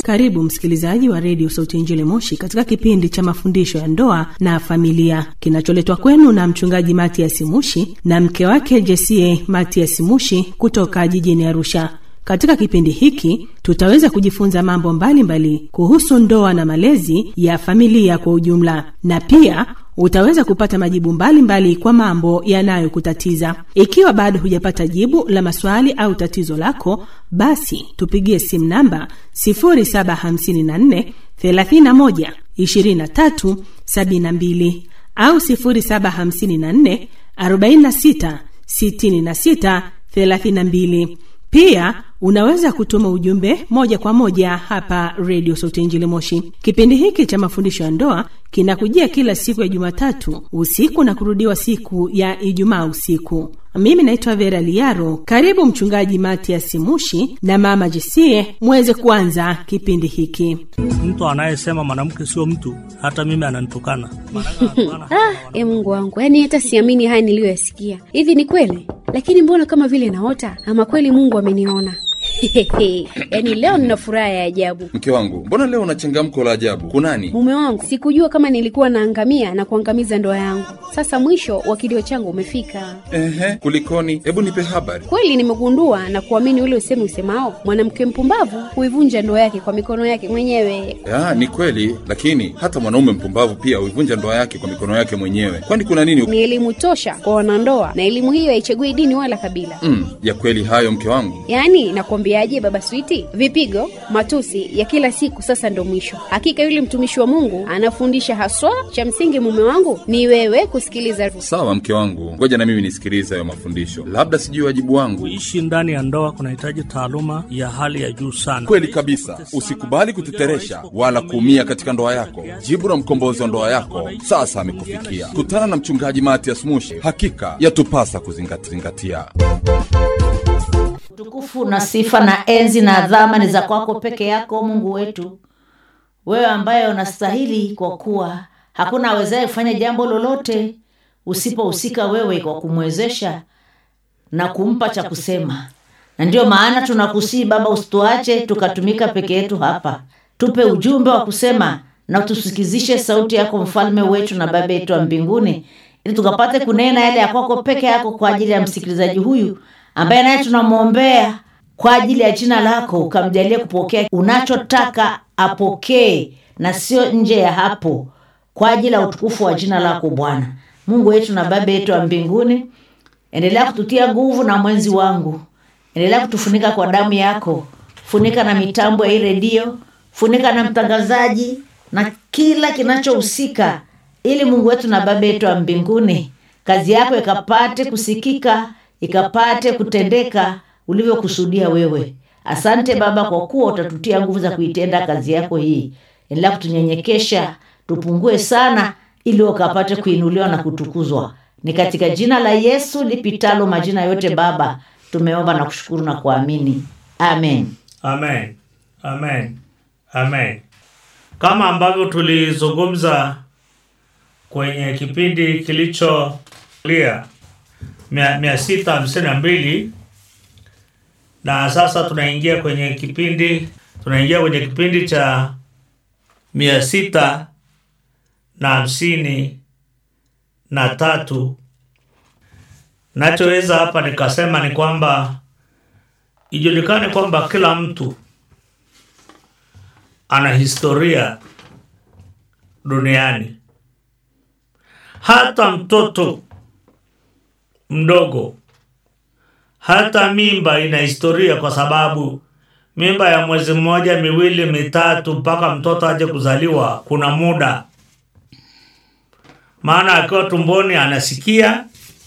Karibu msikilizaji wa Radio Sauti ya Injili Moshi katika kipindi cha mafundisho ya ndoa na familia kinacholetwa kwenu na mchungaji Matias Mushi na mke wake Jessie Matias Mushi kutoka jijini Arusha. Katika kipindi hiki tutaweza kujifunza mambo mbalimbali kuhusu ndoa na malezi ya familia kwa ujumla, na pia utaweza kupata majibu mbalimbali kwa mambo yanayokutatiza. Ikiwa bado hujapata jibu la maswali au tatizo lako, basi tupigie simu namba 0754 31 23 72 au 0754 46 66 32. Pia unaweza kutuma ujumbe moja kwa moja hapa Radio Sauti ya Injili Moshi. Kipindi hiki cha mafundisho ya ndoa kinakujia kila siku ya Jumatatu usiku na kurudiwa siku ya Ijumaa usiku. Mimi naitwa Vera Liaro. Karibu mchungaji Matias Mushi na mama Jessie muweze kuanza kipindi hiki. Mtu anayesema mwanamke sio mtu, hata mimi ananitukana. Mungu wangu, yani hata siamini haya niliyoyasikia. Hivi ni kweli? Lakini mbona kama vile naota? Ama kweli Mungu ameniona? Yani leo nina furaha ya ajabu. Mke wangu, mbona leo una changamko la ajabu? Kunani? Mume wangu, sikujua kama nilikuwa naangamia na kuangamiza ndoa yangu. Sasa mwisho wa kilio changu umefika. Kulikoni? Hebu nipe habari. Kweli nimegundua na kuamini ule usemi usemao, mwanamke mpumbavu huivunja ndoa yake kwa mikono yake mwenyewe. Ni kweli, lakini hata mwanaume mpumbavu pia huivunja ndoa yake kwa mikono yake mwenyewe. Kwani kuna nini? Ni elimu tosha kwa wanandoa, na elimu hiyo haichagui dini wala kabila. Ya kweli hayo mke wangu. Yani nakwambiaje baba Switi, vipigo, matusi ya kila siku sasa ndo mwisho. Hakika yule mtumishi wa Mungu anafundisha haswa, cha msingi mume wangu ni wewe kusikiliza. Sawa mke wangu, ngoja na mimi nisikilize hayo mafundisho. Labda sijui wajibu wangu. Kuishi ndani ya ndoa kunahitaji taaluma ya hali ya juu sana. Kweli kabisa. Usikubali kuteteresha wala kuumia katika ndoa yako. Jibu la mkombozi wa ndoa yako sasa amekufikia. Kutana na mchungaji Matias Mushi. Hakika yatupasa kuzingatia. Tukufu na sifa na enzi na adhama ni za kwako peke yako Mungu wetu, wewe ambaye unastahili, kwa kuwa hakuna awezaye kufanya jambo lolote usipohusika wewe kwa kumwezesha na kumpa cha kusema. Na ndio maana tunakusihi Baba, usituache tukatumika peke yetu hapa. Tupe ujumbe wa kusema na tusikizishe sauti yako, mfalme wetu na baba yetu wa mbinguni, ili tukapate kunena yale ya kwako peke yako kwa ajili ya msikilizaji huyu ambaye naye tunamwombea kwa ajili ya jina lako, ukamjalie kupokea unachotaka apokee na sio nje ya hapo, kwa ajili ya utukufu wa jina lako Bwana. Mungu wetu na baba yetu wa mbinguni, endelea kututia nguvu na mwenzi wangu. Endelea kutufunika kwa damu yako. Funika na mitambo ya redio, funika na mtangazaji na kila kinachohusika, ili Mungu wetu na baba yetu wa mbinguni, kazi yako ikapate kusikika, ikapate kutendeka ulivyokusudia wewe. Asante Baba, kwa kuwa utatutia nguvu za kuitenda kazi yako hii. Endelea kutunyenyekesha, tupungue sana, ili ukapate kuinuliwa na kutukuzwa. Ni katika jina la Yesu lipitalo majina yote Baba tumeomba na kushukuru na kuamini. Amen. Amen. Amen. Amen. Kama ambavyo tulizungumza kwenye kipindi kilicholia 652, na sasa tunaingia kwenye kipindi cha 653. Nachoweza hapa nikasema ni kwamba ijulikane kwamba kila mtu ana historia duniani. Hata mtoto mdogo, hata mimba ina historia, kwa sababu mimba ya mwezi mmoja, miwili, mitatu mpaka mtoto aje kuzaliwa kuna muda. Maana akiwa tumboni anasikia,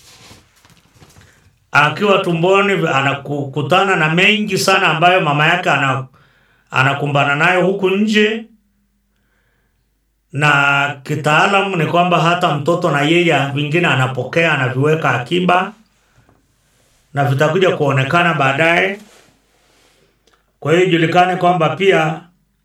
akiwa tumboni anakutana na mengi sana ambayo mama yake anakumbana nayo huku nje. Na kitaalamu ni kwamba hata mtoto na yeye vingine anapokea, anaviweka akiba na vitakuja kuonekana baadaye. Kwa hiyo julikane kwamba pia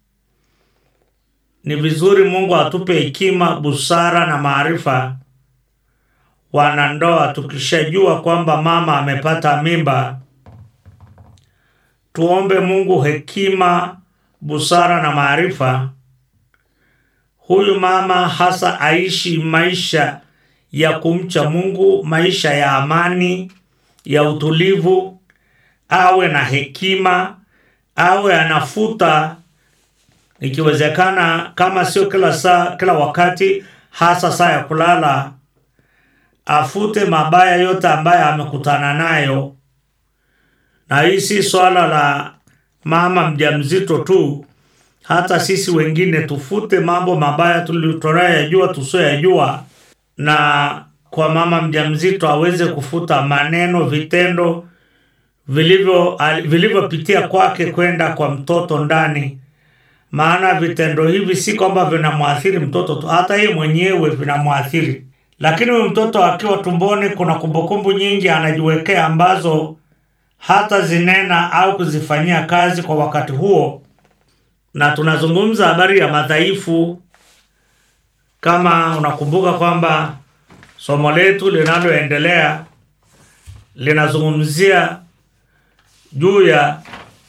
ni vizuri Mungu atupe hekima, busara na maarifa wanandoa. Tukishajua kwamba mama amepata mimba, tuombe Mungu hekima busara na maarifa, huyu mama hasa aishi maisha ya kumcha Mungu, maisha ya amani, ya utulivu, awe na hekima, awe anafuta ikiwezekana, kama sio kila saa, kila wakati, hasa saa ya kulala, afute mabaya yote ambayo amekutana nayo. Na hii si swala la mama mjamzito tu, hata sisi wengine tufute mambo mabaya tuliyoyajua tusioyajua, na kwa mama mjamzito aweze kufuta maneno, vitendo vilivyopitia kwake kwenda kwa mtoto ndani. Maana vitendo hivi si kwamba vinamwathiri mtoto tu, hata yeye mwenyewe vinamwathiri. Lakini huyu mtoto akiwa tumboni, kuna kumbukumbu nyingi anajiwekea ambazo hata zinena au kuzifanyia kazi kwa wakati huo. Na tunazungumza habari ya madhaifu. Kama unakumbuka kwamba somo letu linaloendelea linazungumzia juu ya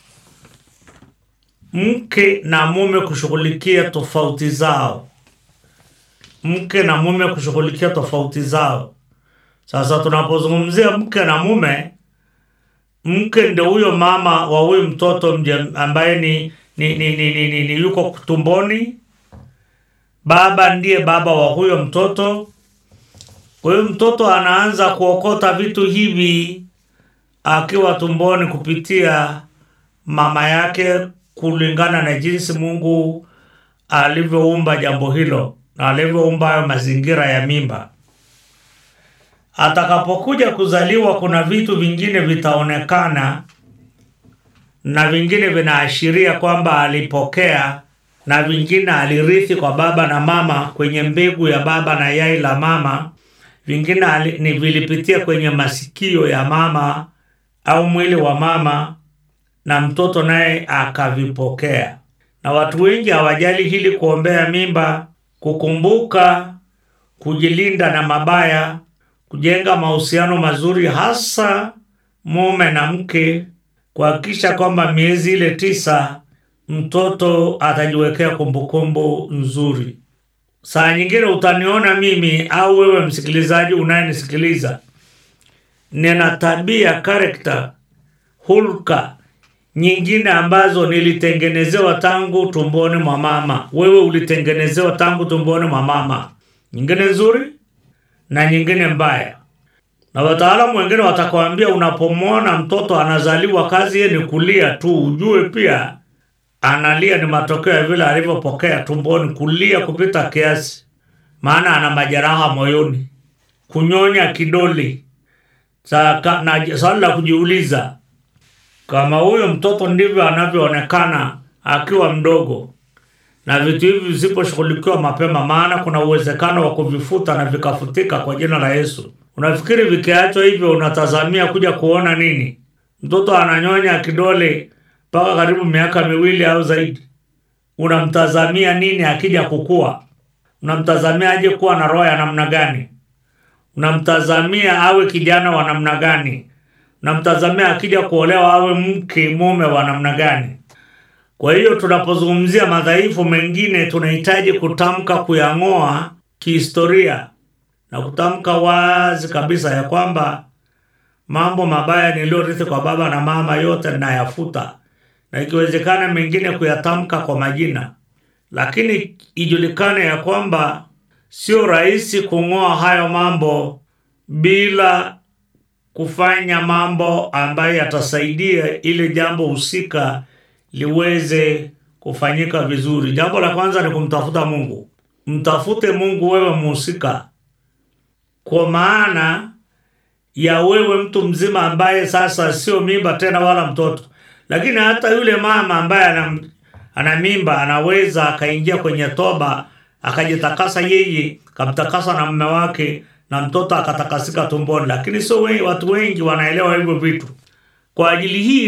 mke na mume kushughulikia tofauti zao. Mke na mume kushughulikia tofauti zao. Sasa tunapozungumzia mke na mume, mke ndio huyo mama wa huyo mtoto ambaye ni yuko tumboni. Baba ndiye baba wa huyo mtoto. Huyo mtoto anaanza kuokota vitu hivi akiwa tumboni kupitia mama yake, kulingana na jinsi Mungu alivyoumba jambo hilo na alivyoumba hayo mazingira ya mimba. Atakapokuja kuzaliwa, kuna vitu vingine vitaonekana na vingine vinaashiria kwamba alipokea, na vingine alirithi kwa baba na mama, kwenye mbegu ya baba na yai la mama. Vingine vilipitia kwenye masikio ya mama au mwili wa mama, na mtoto naye akavipokea. Na watu wengi hawajali hili, kuombea mimba, kukumbuka kujilinda na mabaya, kujenga mahusiano mazuri, hasa mume na mke, kuhakikisha kwamba miezi ile 9 mtoto atajiwekea kumbukumbu nzuri. Saa nyingine utaniona mimi au wewe msikilizaji unayenisikiliza, nina tabia, character, hulka nyingine ambazo nilitengenezewa tangu tumboni mwa mama. Wewe ulitengenezewa tangu tumboni mwa mama. Nyingine nzuri na nyingine mbaya. Na wataalamu wengine watakwambia unapomwona mtoto anazaliwa, kazi yake ni kulia tu, ujue pia analia ni matokeo ya vile alivyopokea tumboni, kulia kupita kiasi, maana ana majeraha moyoni. Kunyonya kidole. Na swali la kujiuliza, kama huyo mtoto ndivyo anavyoonekana akiwa mdogo, na vitu hivi visiposhughulikiwa mapema, maana kuna uwezekano wa kuvifuta na vikafutika kwa jina la Yesu. Unafikiri vikiachwa hivyo unatazamia kuja kuona nini? Mtoto ananyonya kidole mpaka karibu miaka 2 au zaidi. Unamtazamia nini akija kukua? Unamtazamia aje kuwa na roho ya namna gani? Unamtazamia awe kijana wa namna gani? Unamtazamia akija kuolewa awe mume wa namna gani? Kwa hiyo tunapozungumzia madhaifu mengine, tunahitaji kutamka, kuyang'oa kihistoria, na kutamka wazi kabisa ya kwamba mambo mabaya niliyorithi kwa baba na mama yote ninayafuta, na ikiwezekana mengine kuyatamka kwa majina. Lakini ijulikane ya kwamba sio rahisi kung'oa hayo mambo bila kufanya mambo ambayo yatasaidia ile jambo husika liweze kufanyika vizuri. Jambo la kwanza ni kumtafuta Mungu. Mtafute Mungu wewe mhusika, kwa maana ya wewe mtu mzima ambaye sasa sio mimba tena wala mtoto. Lakini hata yule mama ambaye ana mimba anaweza akaingia kwenye toba, akajitakasa yeye, kamtakasa na mume wake, na mtoto akatakasika tumboni. Lakini sio watu wengi wanaelewa hivyo vitu. Kwa ajili hii,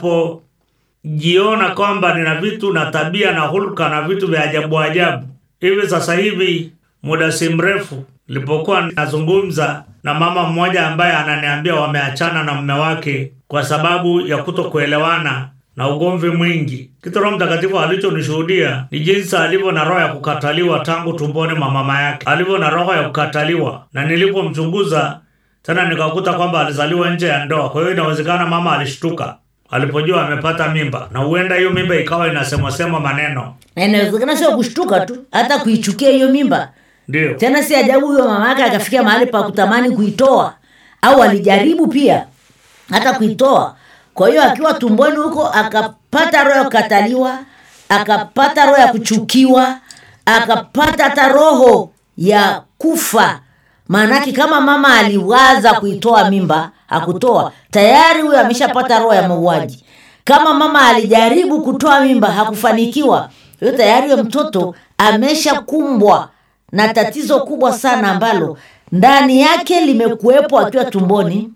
ninapojiona kwamba nina vitu na tabia na hulka na vitu vya ajabu ajabu, hivi sasa hivi muda si mrefu nilipokuwa nazungumza na mama mmoja ambaye ananiambia wameachana na mume wake kwa sababu ya kutokuelewana na ugomvi mwingi. Kitu Roho Mtakatifu alichonishuhudia ni jinsi alivyo na roho ya kukataliwa tangu tumboni mwa mama yake. Alivyo na roho ya kukataliwa, na nilipomchunguza tena nikakuta kwamba alizaliwa nje ya ndoa. Kwa hiyo inawezekana mama alishtuka alipojua amepata mimba, na huenda hiyo mimba ikawa inasemwa maneno. Na inawezekana sio kushtuka tu, hata kuichukia hiyo mimba. Ndio. Tena si ajabu huyo mama yake akafikia mahali pa kutamani kuitoa, au alijaribu pia hata kuitoa. Kwa hiyo akiwa tumboni huko akapata roho ya kukataliwa, akapata roho ya kuchukiwa, akapata hata roho ya kufa. Maanake kama mama aliwaza kuitoa mimba, hakutoa, tayari huyo ameshapata roho ya mauaji. Kama mama alijaribu kutoa mimba, hakufanikiwa, huyo tayari huyo mtoto ameshakumbwa na tatizo kubwa sana ambalo ndani yake limekuwepo akiwa tumboni,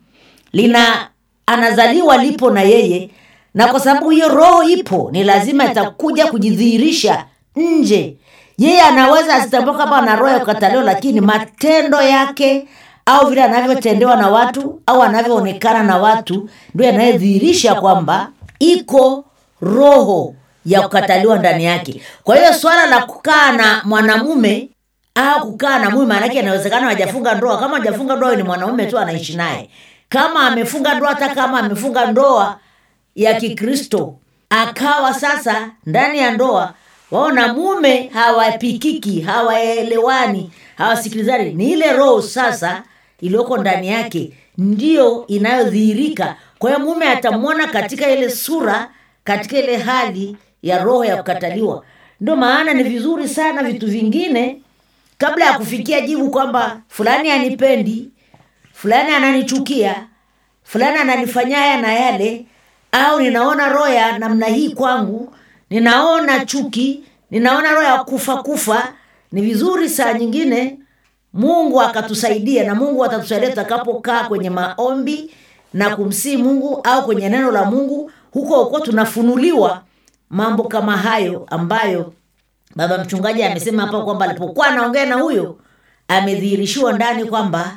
anazaliwa lipo na yeye, na kwa sababu hiyo roho ipo, ni lazima itakuja kujidhihirisha nje. Yeye anaweza asitambue kama ana roho ya kukataliwa, lakini matendo yake au vile anavyotendewa na watu au anavyoonekana na watu ndio yanayodhihirisha kwamba iko roho ya kukataliwa ndani yake. Kwa hiyo swala la kukaa na mwanamume au kukaa na mume, maana yake inawezekana hajafunga ndoa. Kama hajafunga ndoa ni mwanamume tu anaishi naye. Kama amefunga ndoa, hata kama amefunga ndoa ya Kikristo, akawa sasa ndani ya ndoa waona mume hawapikiki, hawaelewani, hawasikilizani, ni ile roho sasa iliyoko ndani yake ndio inayodhihirika. Kwa hiyo mume atamwona katika ile sura, katika ile hali ya roho ya kukataliwa. Ndio maana ni vizuri sana vitu vingine kabla ya kufikia jibu kwamba fulani anipendi, fulani ananichukia, fulani ananifanya haya na yale, au ninaona roho ya namna hii kwangu, ninaona chuki, ninaona roho ya kufa. Ni vizuri saa nyingine Mungu akatusaidia, na Mungu atatusaidia tutakapokaa kwenye maombi na kumsihi Mungu au kwenye neno la Mungu. Huko tunafunuliwa mambo kama hayo ambayo baba mchungaji amesema hapa kwamba alipokuwa anaongea na huyo amedhihirishiwa ndani kwamba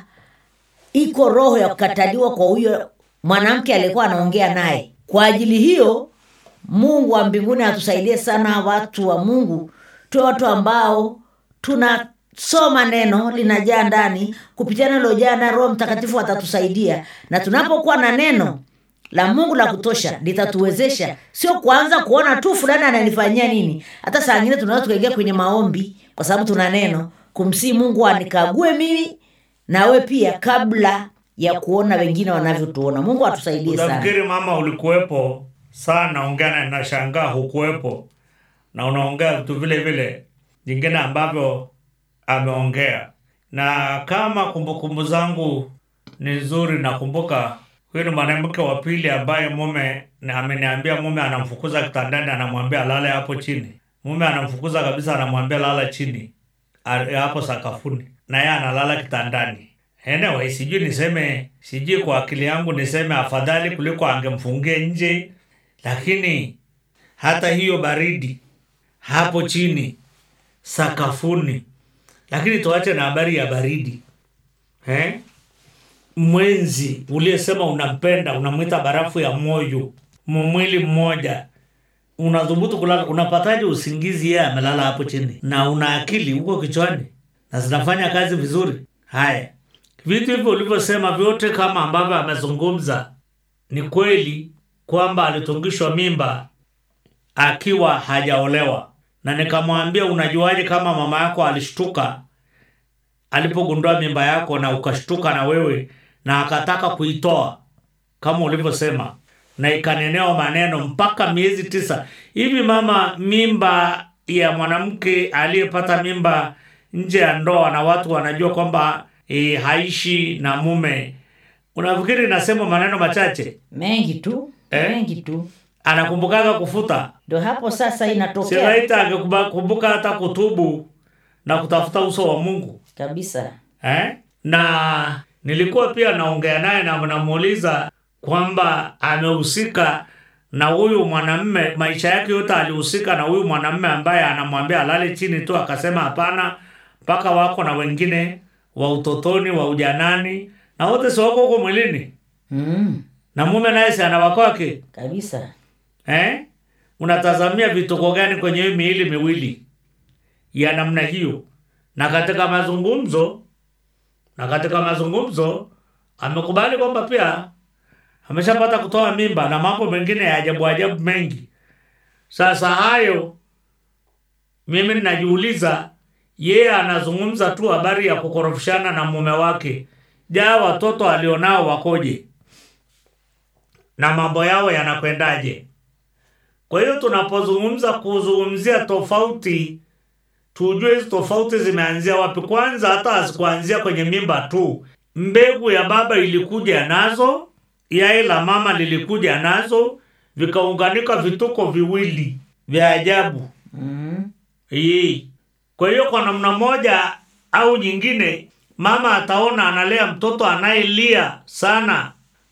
iko roho ya kukataliwa kwa huyo mwanamke aliyekuwa anaongea naye. Kwa ajili hiyo Mungu wa mbinguni atusaidie sana watu wa Mungu, tuwe watu ambao tunasoma neno linajaa ndani, kupitia neno lojaa Roho Mtakatifu atatusaidia, na tunapokuwa na neno la Mungu la kutosha litatuwezesha sio kuanza kuona tu fulani ananifanyia nini. Hata saa nyingine tunaweza tukaingia kwenye maombi kwa sababu tuna neno, kumsihi Mungu anikague mimi na wewe pia kabla ya kuona wengine wanavyotuona. Mungu atusaidie sana. Nafikiri mama ulikuwepo sana, ongea na shangaa hukuwepo, na unaongea vitu vile vile jingine ambavyo ameongea. Na kama kumbukumbu zangu ni nzuri, nakumbuka huyu ni mwanamke wa pili ambaye mume ameniambia mume anamfukuza kitandani, anamwambia lala hapo chini. Mume anamfukuza kabisa, anamwambia lala chini hapo sakafuni, na yeye analala kitandani. Anyway, sijui kwa akili yangu niseme afadhali kuliko angemfungia nje, lakini hata hiyo baridi hapo chini sakafuni. Lakini tuache na habari ya baridi. Mwenzi uliyesema unampenda, unamwita barafu ya moyo, mwili mmoja, unadhubutu kulala, unapataje usingizi yeye amelala hapo chini? Na una akili huko kichwani na zinafanya kazi vizuri. Haya, vitu hivyo ulivyosema vyote kama ambavyo amezungumza, ni kweli kwamba alitungishwa mimba akiwa hajaolewa. Na nikamwambia, unajuaje kama mama yako alishtuka alipogundua mimba yako na ukashtuka na wewe na akataka kuitoa kama ulivyosema, na ikanenewa maneno mpaka miezi 9 hivi? Mama, mimba ya mwanamke aliyepata mimba nje ya ndoa na watu wanajua kwamba haishi na mume, unafikiri nasema maneno machache? Mengi tu. Mengi tu. Anakumbukaga kufuta. Ndio hapo sasa inatokea. Silaita angekumbuka hata kutubu na kutafuta uso wa Mungu kabisa. Na nilikuwa pia naongea naye na namuuliza kwamba amehusika na huyu mwanamume, maisha yake yote alihusika na huyu mwanamume ambaye anamwambia alale chini tu. Akasema hapana, mpaka wako na wengine wa utotoni, wa ujanani, na wote si wako huko mwilini. Na mume naye si ana wako wake kabisa. Unatazamia vituko gani kwenye hii miili miwili ya namna hiyo? Na katika mazungumzo amekubali kwamba pia ameshapata kutoa mimba na mambo mengine ya ajabu mengi. Sasa hayo mimi ninajiuliza, yeye anazungumza tu habari ya kukorofishana na mume wake. Watoto alionao wakoje? Na mambo yao yanakwendaje? Kwa hiyo kuzungumzia tofauti, tujue hizo tofauti zimeanzia wapi. Kwanza hata asikuanzia kwenye mimba tu. Mbegu ya baba ilikuja nazo, yai la mama lilikuja nazo, vikaunganika vituko viwili vya ajabu. Kwa hiyo kwa namna moja au nyingine, mama ataona analea mtoto anayelia sana.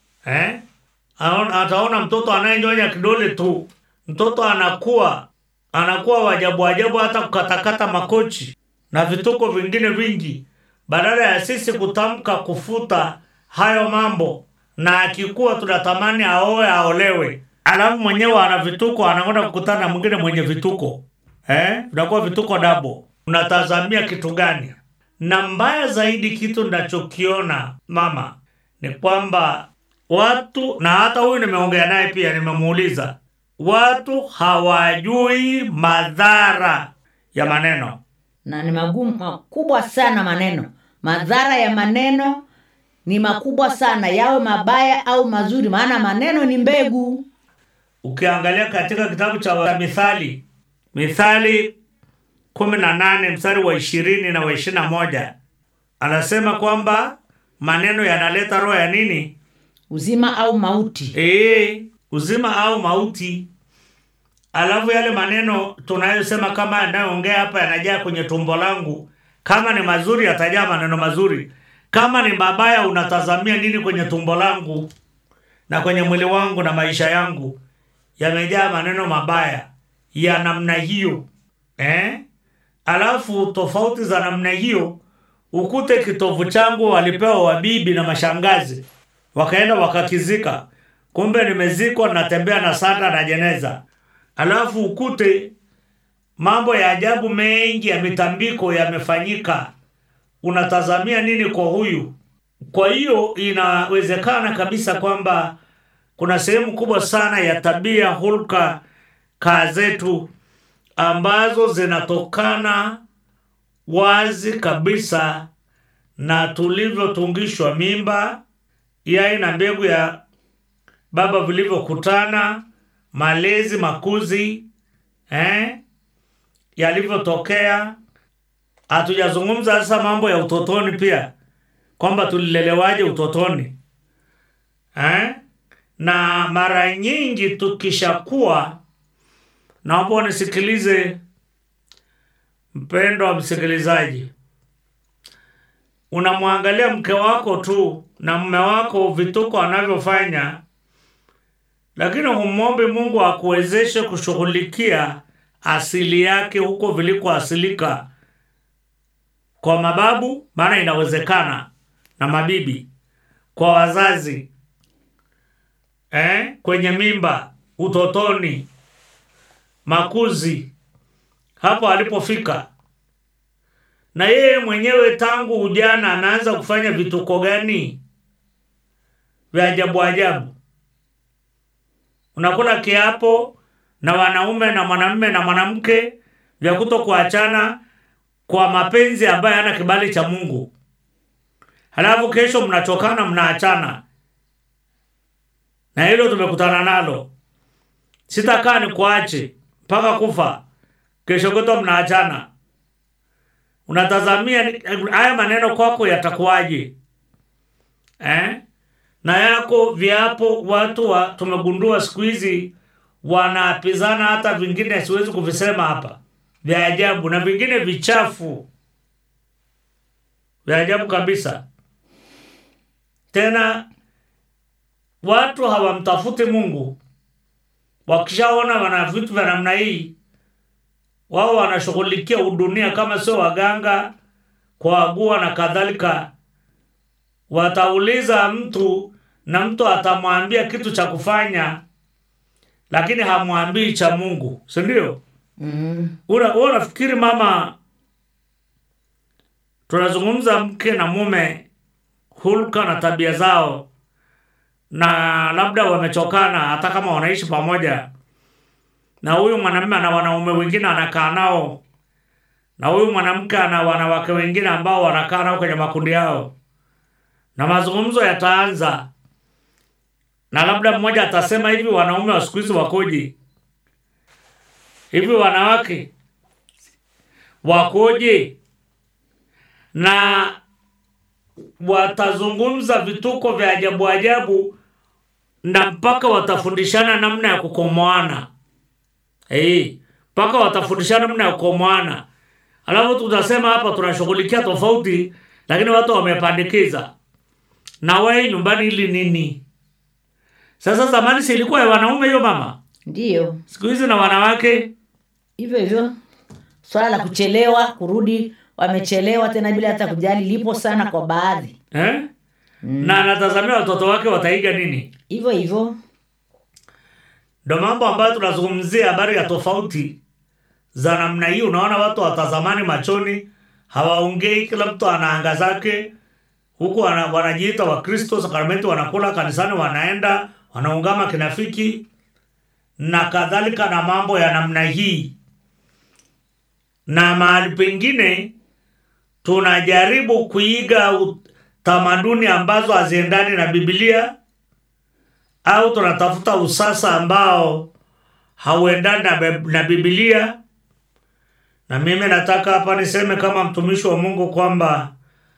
Ataona mtoto anayenyonya kidole tu. Mtoto anakuwa wajabu hata kukatakata makochi na vituko vingine vingi. Badala ya sisi kutamka kufuta hayo mambo, na akikuwa tunatamani aolewe, alafu mwenyewe ana vituko, anaenda kukutana na mwingine mwenye vituko. Vinakuwa vituko double. Unatazamia kitu gani? Na mbaya zaidi, kitu ninachokiona mama ni kwamba watu, na hata huyu nimeongea naye pia, nimemuuliza, watu hawajui madhara ya maneno. Na ni makubwa sana maneno. Madhara ya maneno ni makubwa sana, yawe mabaya au mazuri, maana maneno ni mbegu. Ukiangalia katika kitabu cha Mithali 18 mstari wa 20 na wa 21, anasema kwamba maneno yanaleta roho ya nini? Uzima au mauti. Uzima au mauti. Alafu yale maneno tunayosema kama anayoongea hapa yanajaa kwenye tumbo langu. Kama ni mazuri yatajaa maneno mazuri. Kama ni mabaya, unatazamia nini kwenye tumbo langu na kwenye mwili wangu na maisha yangu? Yamejaa maneno mabaya ya namna hiyo. Alafu tofauti za namna hiyo, ukute kitovu changu walipewa wabibi na mashangazi, wakaenda wakakizika. Kumbe nimezikwa, natembea na sanda na jeneza. Alafu ukute mambo ya ajabu mengi ya mitambiko yamefanyika. Unatazamia nini kwa huyu? Kwa hiyo inawezekana kabisa kwamba kuna sehemu kubwa sana ya tabia, hulka, zetu ambazo zinatokana wazi kabisa na tulivyotungishwa mimba, yai na mbegu ya baba vilivyokutana, malezi, makuzi yalivyotokea. Hatujazungumza sasa mambo ya utotoni pia, kwamba tulilelewaje utotoni. Na mara nyingi tukishakuwa, naomba nisikilize mpendwa msikilizaji, unamwangalia mke wako tu na mume wako vituko anavyofanya, lakini humwombe Mungu akuwezeshe kushughulikia asili yake huko viliko asilika kwa mababu, maana inawezekana, na mabibi, kwa wazazi, kwenye mimba, utotoni, makuzi, hapo alipofika. Na yeye mwenyewe tangu ujana anaanza kufanya vituko gani vya ajabu. Unakula kiapo na wanaume na mwanamume na mwanamke vya kutokuachana kwa mapenzi ambayo hana kibali cha Mungu. Halafu kesho mnachokana, mnaachana. Na hilo tumekutana nalo. Sitakaa nikuache mpaka kufa, kesho kutwa mnaachana. Unatazamia haya maneno kwako yatakuwaje? Na yako viapo watu tumegundua siku hizi wanaapizana, hata vingine siwezi kuvisema hapa, vya ajabu, na vingine vichafu vya ajabu kabisa. Tena watu hawamtafuti Mungu. Wakishaona wana vitu vya namna hii, wao wanashughulikia udunia, kama sio waganga, kuagua na kadhalika. Watauliza mtu na mtu atamwambia kitu cha kufanya, lakini hamwambii cha Mungu, si ndio? Unafikiri mama, tunazungumza mke na mume, hulka na tabia zao, na labda wamechokana hata kama wanaishi pamoja, na huyu mwanamume ana wanaume wengine anakaa nao, na huyu mwanamke ana wanawake wengine ambao wanakaa nao kwenye makundi yao, na mazungumzo yataanza, na labda mmoja atasema hivi, wanaume wa siku hizi wakoje? Hivi wanawake wakoje? Na watazungumza vituko vya ajabu ajabu, na mpaka watafundishana namna ya kukomoana. Mpaka watafundishana namna ya kukomoana. Alafu tutasema hapa tunashughulikia tofauti, lakini watu wamepandikiza. Na wewe nyumbani ili nini? Sasa zamani si ilikuwa ya wanaume hiyo mama? Ndiyo. Siku hizi na wanawake hivyo hivyo. Swala la kuchelewa kurudi, wamechelewa tena bila hata kujali, lipo sana kwa baadhi. Na anatazamia watoto wake wataiga nini? Hivyo hivyo. Ndio mambo ambayo tunazungumzia, habari ya tofauti za namna hii. Unaona watu watazamani machoni, hawaongei, kila mtu anaanga zake. Huku wanajiita wa Kristo, sakramenti wanakula, kanisani wanaenda, wanaungama kinafiki na kadhalika, na mambo ya namna hii. Na mahali pengine tunajaribu kuiga tamaduni ambazo haziendani na Biblia, au tunatafuta usasa ambao hauendani na Biblia. Na mimi nataka hapa niseme kama mtumishi wa Mungu kwamba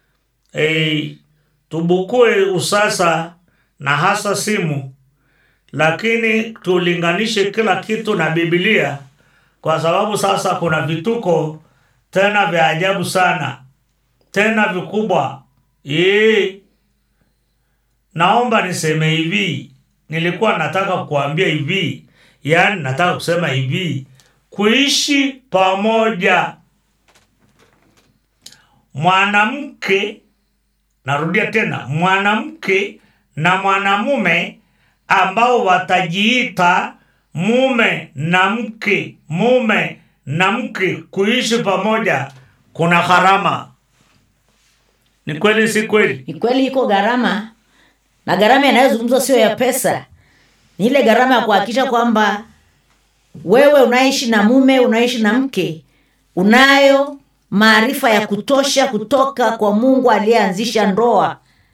tubukue usasa na hasa simu, lakini tulinganishe kila kitu na Biblia, kwa sababu sasa kuna vituko tena vya ajabu sana, tena vikubwa. Naomba niseme hivi, nilikuwa nataka kuambia hivi, yani nataka kusema hivi, kuishi pamoja mwanamke, narudia tena, mwanamke na mwanamume ambao watajiita mume na mke, mume na mke, kuishi pamoja kuna gharama. Ni kweli si kweli? Ni kweli, iko gharama. Na gharama inayozungumzwa sio ya pesa. Ni ile gharama ya kuhakikisha kwamba wewe unaishi na mume, unaishi na mke, unayo maarifa ya kutosha kutoka kwa Mungu aliyeanzisha ndoa.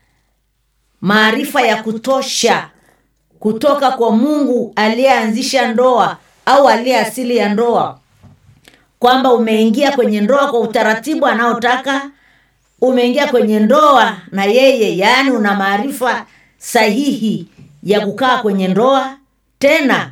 Maarifa ya kutosha kutoka kwa Mungu aliyeanzisha ndoa au aliye asili ya ndoa, kwamba umeingia kwenye ndoa kwa utaratibu anaotaka, umeingia kwenye ndoa na yeye, yani una maarifa sahihi ya kukaa kwenye ndoa, tena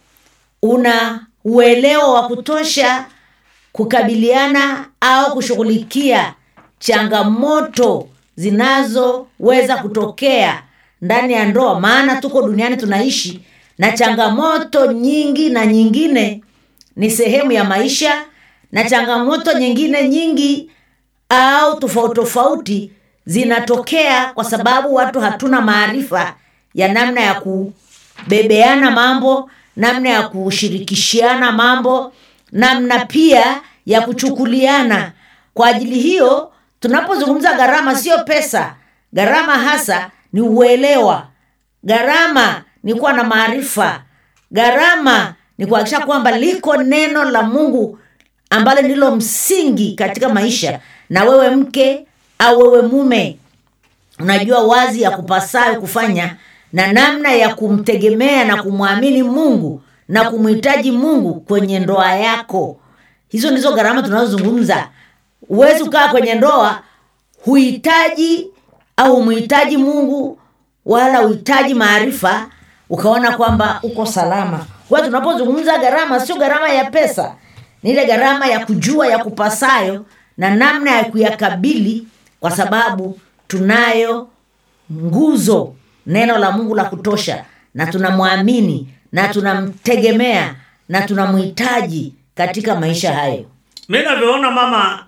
una uelewa wa kutosha kukabiliana au kushughulikia changamoto zinazoweza kutokea ndani ya ndoa. Maana tuko duniani tunaishi na changamoto nyingi, na nyingine ni sehemu ya maisha, na changamoto nyingine nyingi au tofauti zinatokea kwa sababu watu hatuna maarifa ya namna ya kubebeana mambo, namna ya kushirikishiana mambo, namna pia ya kuchukuliana. Kwa ajili hiyo tunapozungumza gharama, sio pesa. Gharama hasa ni uelewa. Gharama ni kuwa na maarifa. Gharama ni kuhakikisha kwamba liko neno la Mungu ambalo ndilo msingi katika maisha, na wewe mke au wewe mume unajua wazi ya kupasayo kufanya na namna ya kumtegemea na kumwamini Mungu na kumhitaji Mungu kwenye ndoa yako. Hizo ndizo gharama tunazozungumza. Uwezi ukaa kwenye ndoa huhitaji au umhitaji Mungu wala uhitaji maarifa ukaona kwamba uko salama. Kwa tunapozungumza gharama, sio gharama ya pesa. Ni ile gharama ya kujua ya kupasayo na namna ya kuyakabili, kwa sababu tunayo nguzo, neno la Mungu la kutosha, na tunamwamini na tunamtegemea na tunamhitaji katika maisha hayo. Mimi navyoona mama,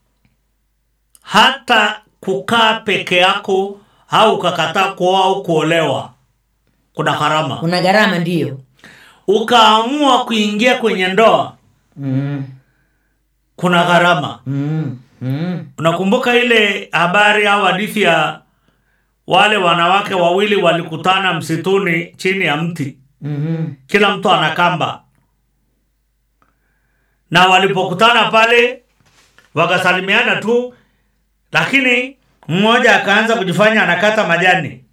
hata kukaa peke yako au ukakataa kuoa au kuolewa kuna gharama. Kuna gharama, ndio. ukaamua kuingia kwenye ndoa, kuna gharama. Unakumbuka ile habari au hadithi ya wale wanawake wawili walikutana msituni chini ya mti. Kila mtu ana kamba. Na walipokutana pale wakasalimiana tu, lakini mmoja akaanza kujifanya anakata majani.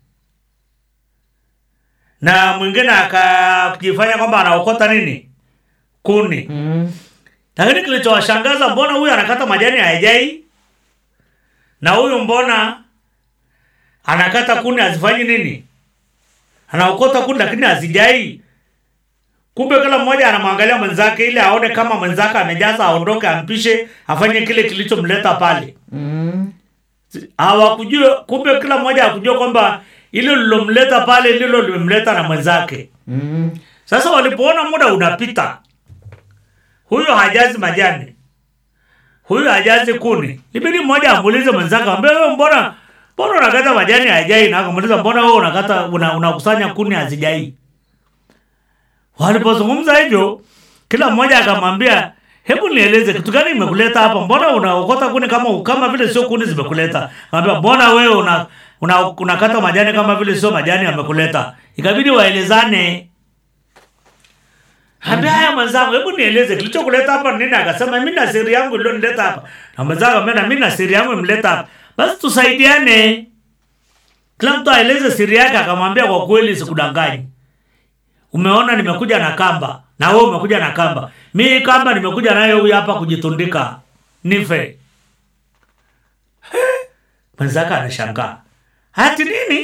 Na mwingine akajifanya kwamba anaokota nini? Kuni. Lakini kilichowashangaza, mbona huyu anakata majani haijai? Na huyu mbona anakata kuni hazifanyi nini? Anaokota kuni lakini hazijai. Kumbe kila mmoja anamwangalia mwenzake ili aone kama mwenzake amejaza aondoke ampishe afanye kile kilichomleta pale. Hawakujua, kumbe kila mmoja hakujua kwamba ile lilomleta pale ndilo limemleta na mwenzake. Sasa walipoona muda unapita, huyo hajazi majani, huyo hajazi kuni, libidi mmoja amuulize mwenzake, ambaye wewe mbona unakata majani hajai? Na akamuuliza mbona wewe unakata unakusanya kuni hazijai? Walipozungumza hivyo, kila mmoja akamwambia, hebu nieleze kitu gani imekuleta hapa? Mbona unaokota kuni kama vile sio kuni zimekuleta? Akamwambia, mbona wewe unakata majani kama vile sio majani yamekuleta? Ikabidi waelezane. Haya mwenzangu, hebu nieleze kilichokuleta hapa nini? Akasema mimi na siri yangu ndio nileta hapa. Na mwenzangu akamwambia mimi na siri yangu nimleta hapa. Basi tusaidiane. Kila mtu aeleze siri yake. Akamwambia, kwa kweli sikudanganyi. Umeona nimekuja na kamba, na wewe umekuja na kamba. Mimi kamba nimekuja nayo huyu hapa kujitundika nife. Mwenzake anashangaa. Hati nini?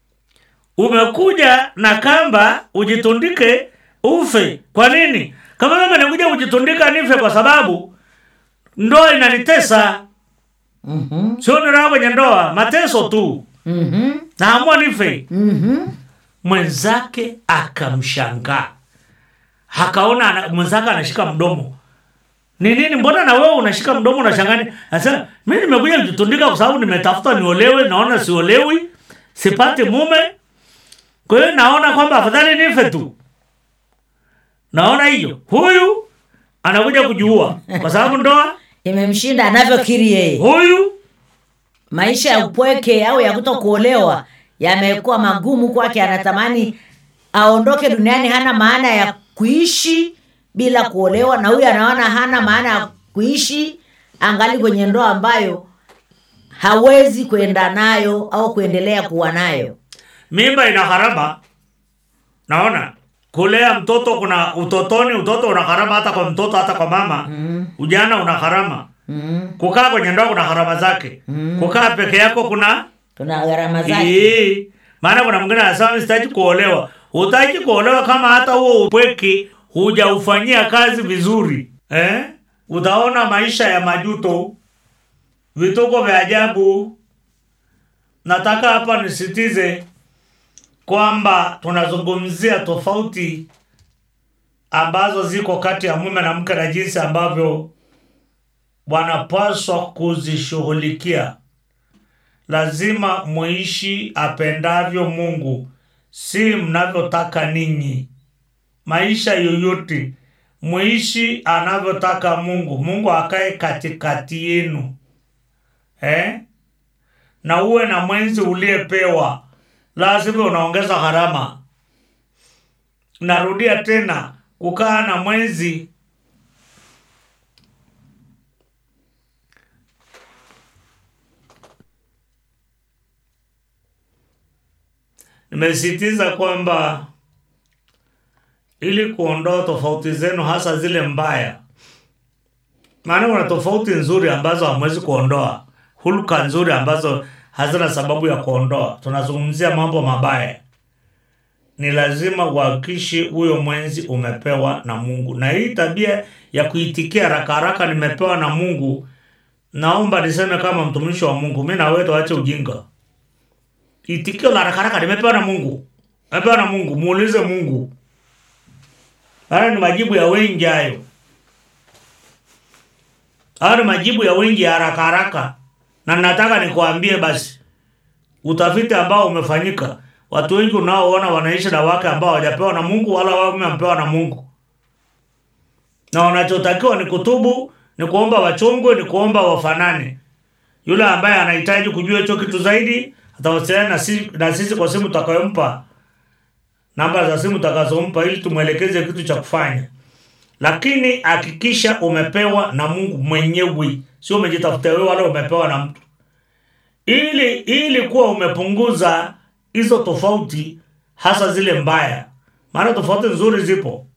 Umekuja na kamba ujitundike ufe. Kwa nini? Kama mimi nimekuja kujitundika nife kwa sababu ndoa inanitesa. Sio ndio kwenye ndoa, mateso tu. Naamua nife. Mwenzake akamshangaa. Akaona mwenzake anashika mdomo. Ni nini? Mbona na wewe unashika mdomo unashangaa? Sasa mimi nimekuja kujitundika kwa sababu nimetafuta niolewe, naona siolewi, sipati mume. Kwa hiyo naona kwamba afadhali nife tu. Naona hiyo. Huyu anakuja kujiua kwa sababu ndoa imemshinda anavyokiri yeye. Huyu maisha ya upweke au ya kutokuolewa yamekuwa magumu kwake, anatamani aondoke duniani, hana maana ya kuishi bila kuolewa. Na huyu anaona hana maana ya kuishi angali kwenye ndoa ambayo hawezi kwenda nayo au kuendelea kuwa nayo. Mimba ina gharama. Naona kulea mtoto kuna utotoni, utoto una gharama, hata kwa mtoto hata kwa mama. Ujana una gharama. Kukaa kwenye ndoa kuna gharama zake. Kukaa peke yako kuna gharama zake. Maana kuna mwingine anasema sitaki kuolewa. Hutaki kuolewa kama hata huo upweke hujaufanyia kazi vizuri. Utaona maisha ya majuto, vituko vya ajabu. Nataka hapa nisitize kwamba tunazungumzia tofauti ambazo ziko kati ya mume na mke na jinsi ambavyo wanapaswa kuzishughulikia. Lazima muishi apendavyo Mungu, si mnavyotaka ninyi. Maisha yoyote muishi anavyotaka Mungu. Mungu akae katikati yenu. Na uwe na mwenzi uliyepewa. Lazima unaongeza gharama. Narudia tena, kukaa na mwenzi nimesitiza kwamba ili kuondoa tofauti zenu, hasa zile mbaya. Maana kuna tofauti nzuri ambazo hamwezi kuondoa, hulka nzuri ambazo hazina sababu ya kuondoa. Tunazungumzia mambo mabaya. Ni lazima uhakikishe huyo mwenzi umepewa na Mungu. Na hii tabia ya kuitikia haraka haraka nimepewa na Mungu, naomba niseme kama mtumishi wa Mungu, mimi na wewe tuache ujinga. Itikio la haraka haraka nimepewa na Mungu. Nimepewa na Mungu, muulize Mungu. Haya ni majibu ya wengi hayo. Haya ni majibu ya wengi ya haraka haraka. Na nataka nikuambie basi, utafiti ambao umefanyika watu wengi unaoona wanaishi na wake ambao hawajapewa na Mungu wala waume wamepewa na Mungu. Na wanachotakiwa ni kutubu, ni kuomba wachungwe, ni kuomba wafanane. Yule ambaye anahitaji kujua hicho kitu zaidi atawasiliana na sisi kwa simu tutakayompa. Namba za simu tutakazompa ili tumuelekeze kitu cha kufanya. Lakini hakikisha umepewa na Mungu mwenyewe, sio umejitafutia wewe wala umepewa na mtu. Ili kuwa umepunguza hizo tofauti, hasa zile mbaya. Maana tofauti nzuri zipo.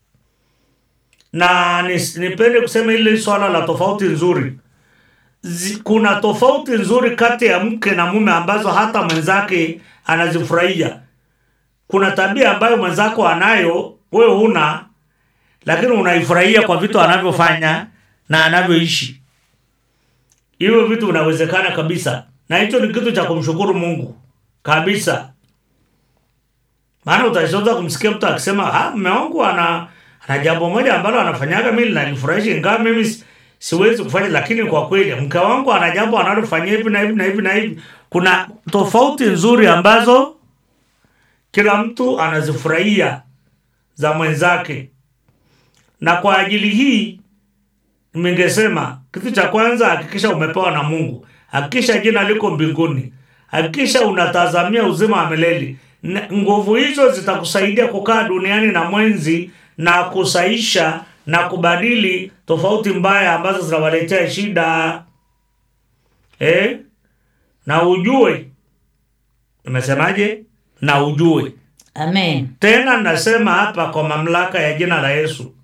Na nipende kusema ile swala la tofauti nzuri. Kuna tofauti nzuri kati ya mke na mume ambazo hata mwenzake anazifurahia. Kuna tabia ambayo mwenzako anayo, wewe huna, lakini unaifurahia kwa vitu anavyofanya na anavyoishi. Hiyo vitu vinawezekana kabisa. Na hicho ni kitu cha kumshukuru Mungu kabisa. Maana utashoza kumsikia mtu akisema, mume wangu ana jambo moja ambalo anafanyaga mimi linanifurahisha, ingawa mimi siwezi kufanya, lakini kwa kweli mke wangu ana jambo analofanya hivi na hivi na hivi na hivi. Kuna tofauti nzuri ambazo kila mtu anazifurahia za mwenzake. Na kwa ajili hii ningesema kitu cha kwanza, hakikisha umepewa na Mungu. Hakikisha jina liko mbinguni. Hakikisha unatazamia uzima wa milele. Nguvu hizo zitakusaidia kukaa duniani na mwenzi na kusaisha na kubadili tofauti mbaya ambazo zinawaletea shida. Na ujue. Nimesemaje? Na ujue. Amen. Tena nasema hapa kwa mamlaka ya jina la Yesu.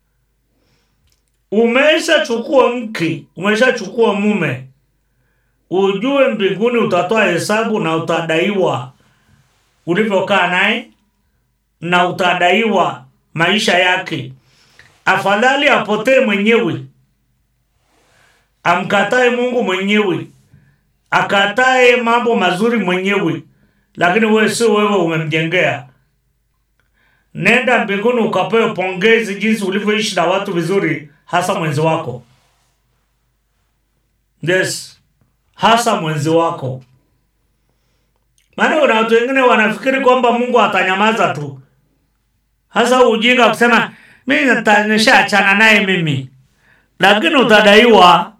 Umeshachukua mke, umeshachukua mume. Ujue mbinguni utatoa hesabu na utadaiwa ulivyokaa naye na utadaiwa maisha yake. Afadhali apotee mwenyewe, amkatae Mungu mwenyewe, akatae mambo mazuri mwenyewe, lakini wewe sio wewe umemjengea. Nenda mbinguni ukapewe pongezi jinsi ulivyoishi na watu vizuri, hasa mwenzi wako. Yes, hasa mwenzi wako. Maana kuna watu wengine wanafikiri kwamba Mungu atanyamaza tu. Hasa ujinga kusema mimi nimeshaachana naye mimi. Lakini utadaiwa.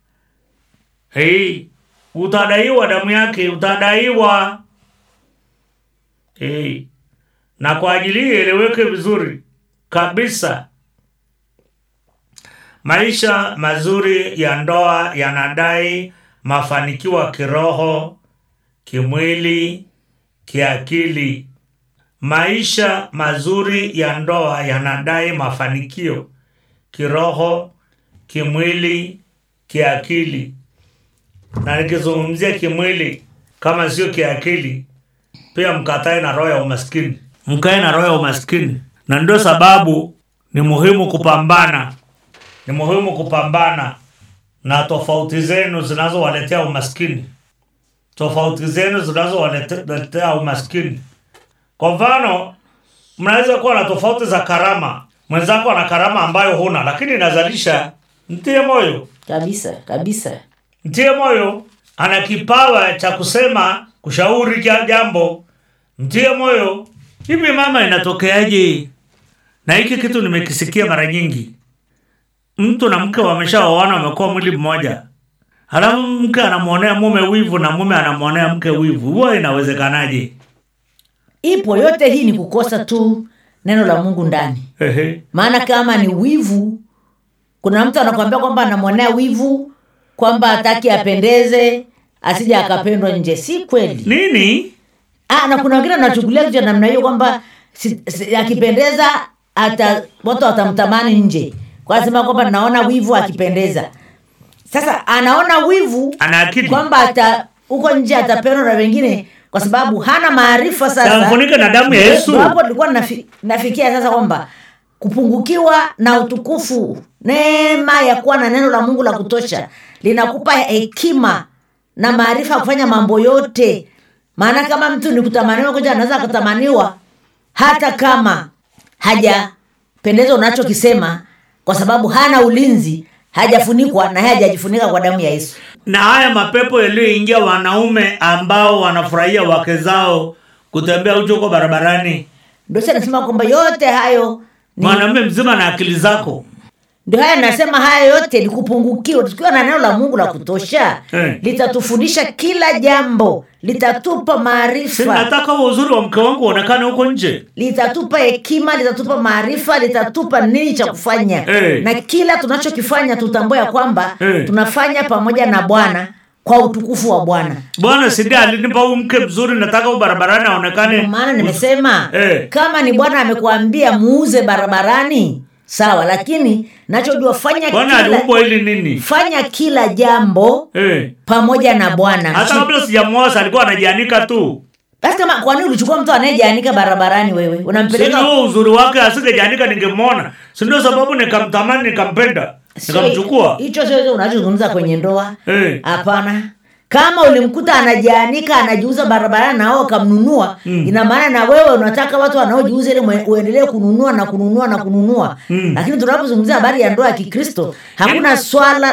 Utadaiwa damu yake, utadaiwa. Na kwa ajili eleweke vizuri kabisa. Maisha mazuri ya ndoa yanadai mafanikio kiroho, kimwili, kiakili. Maisha mazuri ya ndoa yanadai mafanikio kiroho, kimwili, kiakili. Na nikizungumzia kimwili kama sio kiakili, pia mkatae na roho ya umaskini. Mkae na roho ya umaskini. Na ndio sababu ni muhimu kupambana. Ni muhimu kupambana na tofauti zenu zinazowaletea umaskini. Tofauti zenu zinazowaletea umaskini. Kwa mfano, mnaweza kuwa na tofauti za karama. Mwenzako ana karama ambayo huna, lakini inazalisha. Mtie moyo. Kabisa, kabisa. Mtie moyo. Ana kipawa cha kusema, kushauri jambo. Mtie moyo. Hivi mama, inatokeaje? Na hiki kitu nimekisikia mara nyingi. Mtu na mke wameshaoana, wamekuwa mwili mmoja. Halafu mke anamuonea mume wivu na mume anamuonea mke wivu. Huwa inawezekanaje? Ipo, yote hii ni kukosa tu neno la Mungu ndani. Maana kama ni wivu, kuna mtu anakuambia kwamba anamuonea wivu, kwamba hataki apendeze, asije akapendwa nje. Si kweli. Nini? Na kuna wengine wanachukulia kitu namna hiyo kwamba akipendeza watu watamtamani nje. Kwa sababu kwamba naona wivu akipendeza. Sasa anaona wivu kwamba huko nje atapendwa na wengine kwa sababu hana maarifa. Sasa tamfunika na damu ya Yesu. Hapo nilikuwa nafikia sasa kwamba kupungukiwa na utukufu, neema ya kuwa na neno la Mungu la kutosha linakupa hekima na maarifa kufanya mambo yote. Maana kama mtu ni kutamaniwa kuja, anaweza kutamaniwa hata kama hajapendezwa unachokisema, kwa sababu hana ulinzi, hajafunikwa na hajajifunika kwa damu ya Yesu. Na haya mapepo yaliyoingia wanaume ambao wanafurahia wake zao kutembea ucho kwa barabarani. Ndio sasa nasema kwamba yote hayo Mwanamume mzima na akili zako. Ndio haya nasema haya yote ni kupungukiwa. Tukiwa na neno la Mungu la kutosha, litatufundisha kila jambo, litatupa maarifa. Nataka uzuri wa mke wangu uonekane huko nje. Litatupa hekima, litatupa maarifa, litatupa nini cha kufanya. Na kila tunachokifanya tutambue kwamba tunafanya pamoja na Bwana kwa utukufu wa Bwana. Bwana si ndiye alinipa mke mzuri, nataka barabarani aonekane. Maana nimesema kama ni Bwana amekuambia muuze barabarani, sawa, lakini nachojua fanya Bwana aliumba ili nini? Fanya kila jambo pamoja na Bwana. Hata kabla sijamuoa alikuwa anajianika tu. Basi kama kwa nini ulichukua mtu anayejianika barabarani wewe? Unampeleka sio uzuri wake asingejianika ningemuona. Si ndio sababu nikamtamani nikampenda. Nikamchukua. Hicho sio unachozungumza kwenye ndoa. Hapana. Kama ulimkuta anajianika anajiuza barabarani na wao kamnunua, ina maana na wewe unataka watu wanaojiuza ile uendelee kununua na kununua na kununua. Lakini tunapozungumzia habari ya ndoa ya Kikristo, hakuna swala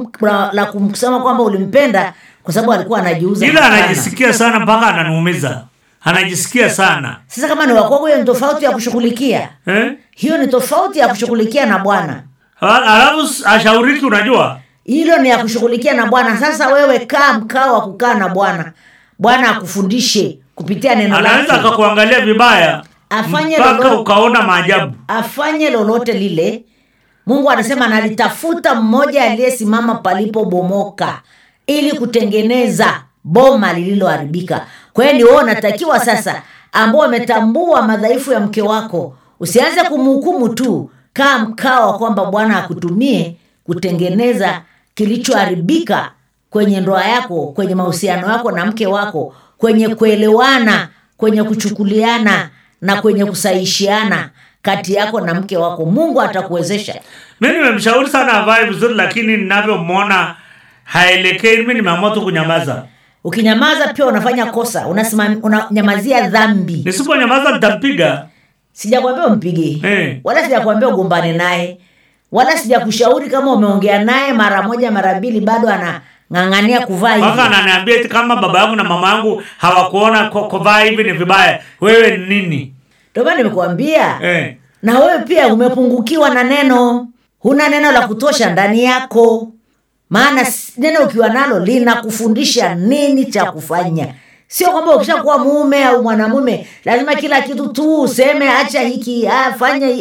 la kumsema kwamba ulimpenda kwa sababu alikuwa anajiuza. Ila anajisikia sana mpaka ananuumiza. Anajisikia sana. Sasa kama ni wako, hiyo ni tofauti ya kushughulikia. Hiyo ni tofauti ya kushughulikia na Bwana. Alafu ashauriki, unajua? Hilo ni ya kushughulikia na Bwana. Sasa wewe kaa mkao wa kukaa na Bwana. Bwana akufundishe kupitia neno lake. Anaweza akakuangalia vibaya. Afanye lolote ukaona maajabu. Afanye lolote lile. Mungu anasema analitafuta mmoja aliyesimama palipo bomoka ili kutengeneza boma lililoharibika. Kwa hiyo wewe unatakiwa sasa, ambao umetambua madhaifu ya mke wako, usianze kumhukumu tu. Kaa mkao kwamba Bwana akutumie kutengeneza kilichoharibika kwenye ndoa yako, kwenye mahusiano yako na mke wako, kwenye kuelewana, kwenye kuchukuliana na kwenye kusahishiana kati yako na mke wako. Mungu atakuwezesha. Mimi nimemshauri sana avae vizuri, lakini ninavyomwona haelekei. Mimi nimeamua tu kunyamaza. Ukinyamaza pia unafanya kosa, unanyamazia dhambi. Nisiponyamaza nitampiga. Sijakwambia umpige. Wala sijakwambia ugombane naye. Wala sijakushauri kama umeongea naye mara moja mara mbili bado anang'ang'ania kuvaa hivi. Mpaka ananiambia eti kama baba yangu na mama yangu hawakuona kuvaa hivi ni vibaya. Wewe ni nini? Ndio maana nimekuambia. Na wewe pia umepungukiwa na neno. Huna neno la kutosha ndani yako. Maana neno ukiwa nalo linakufundisha nini cha kufanya. Sio kwamba ukishakuwa mume au mwanamume lazima kila kitu tu useme acha hiki, fanya hii.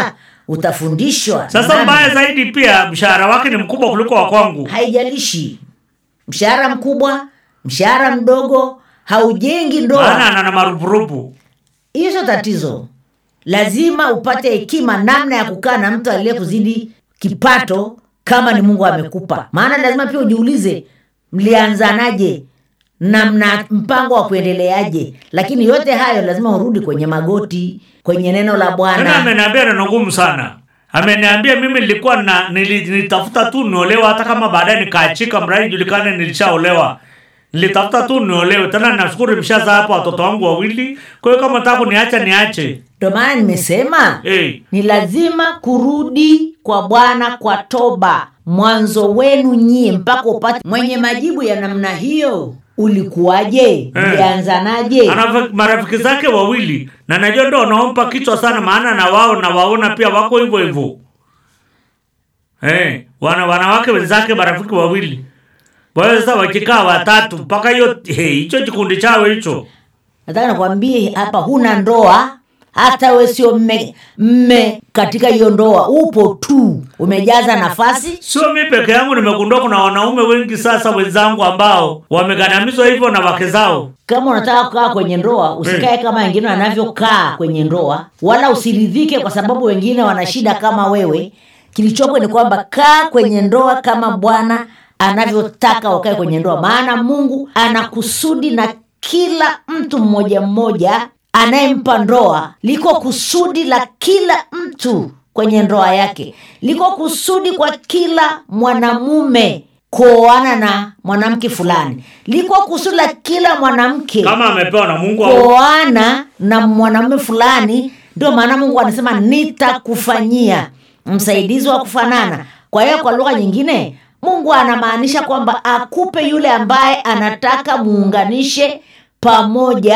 Utafundishwa. Sasa mbaya zaidi pia mshahara wake ni mkubwa kuliko wa kwangu. Haijalishi. Mshahara mkubwa, mshahara mdogo, haujengi ndoa. Maana ana marupurupu. Hiyo sio tatizo. Lazima upate hekima namna ya kukaa na mtu aliyekuzidi kipato kama ni Mungu amekupa. Maana lazima pia ujiulize mlianzanaje na mna mpango wa kuendeleaje. Lakini yote hayo lazima urudi kwenye magoti, kwenye neno la Bwana. Tena ameniambia neno ngumu sana. Ameniambia mimi nilikuwa nilitafuta tu niolewa, hata kama baadaye nikaachika mradi julikane nilishaolewa. Nilitafuta tu niolewe. Tena nashukuru nimeshaza hapo watoto wangu wawili. Kwa hiyo kama nataka niache. Ndio maana nimesema ni lazima kurudi kwa Bwana kwa toba. Mwanzo wenu nyie mpaka upate mwenye majibu ya namna hiyo. Ulikuwaje? Ulianzanaje? Ana marafiki zake wawili na najua ndio wanaompa kichwa sana, maana na wao na waona pia wako hivyo hivyo. Wanawake wenzake marafiki wawili. Bwana sasa wakikaa watatu mpaka hicho kikundi chao hicho. Nataka nikwambie hapa huna ndoa, hata wewe sio mme katika hiyo ndoa, upo tu umejaza nafasi. Sio mimi peke yangu, nimegundua kuna wanaume wengi sasa wenzangu ambao wamegandamizwa hivyo na wake zao. Kama unataka kukaa kwenye ndoa, usikae kama wengine wanavyokaa kwenye ndoa, wala usiridhike kwa sababu wengine wana shida kama wewe. Kilichopo ni kwamba kaa kwenye ndoa kama Bwana anavyotaka ukae kwenye ndoa. Maana Mungu anakusudi na kila mtu mmoja mmoja anayempa ndoa. Liko kusudi la kila mtu kwenye ndoa yake. Liko kusudi kwa kila mwanamume kuoana na mwanamke fulani. Liko kusudi la kila mwanamke kama amepewa na Mungu kuoana na mwanamume fulani. Ndio maana Mungu anasema nitakufanyia msaidizi wa kufanana. Kwa hiyo kwa lugha nyingine Mungu anamaanisha kwamba akupe yule ambaye anataka muunganishe pamoja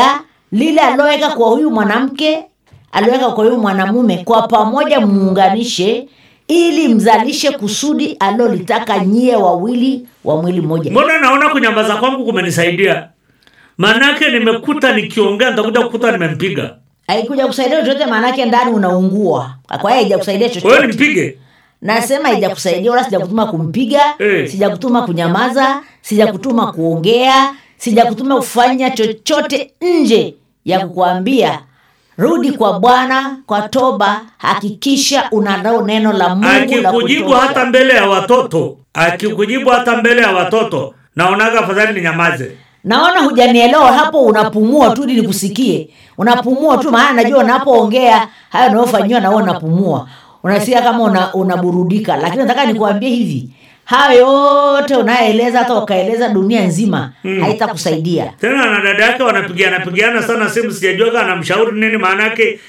lile aloweka kwa huyu mwanamke, aloweka kwa huyu mwanamume, kwa pamoja muunganishe ili mzalishe kusudi alolitaka nyie wawili wa mwili mmoja. Mbona naona kunyamaza kwangu kumenisaidia? Manake nimekuta nikiongea nitakuja kukuta nimempiga. Haikuja kusaidia chochote, manake ndani unaungua. Kwa hiyo haijakusaidia chochote. Wewe nipige? Nasema haijakusaidia, wala sijakutuma kumpiga, sijakutuma kunyamaza, sijakutuma kuongea, sijakutuma kufanya chochote nje ya kukuambia rudi kwa Bwana kwa toba, hakikisha unanao neno la Mungu la kutosha. Akikujibu hata mbele ya watoto, akikujibu hata mbele ya watoto, naonaga afadhali ninyamaze. Naona hujanielewa hapo, unapumua tu ili nikusikie. Unapumua tu, maana najua unapoongea hayo unayofanywa na wewe unapumua. Unasikia kama unaburudika, lakini nataka nikuambie hivi, hayo yote unaeleza hata ukaeleza dunia nzima haitakusaidia. Tena na dada yake wanapigiana sana simu, sijajua kama anamshauri nini, maana yake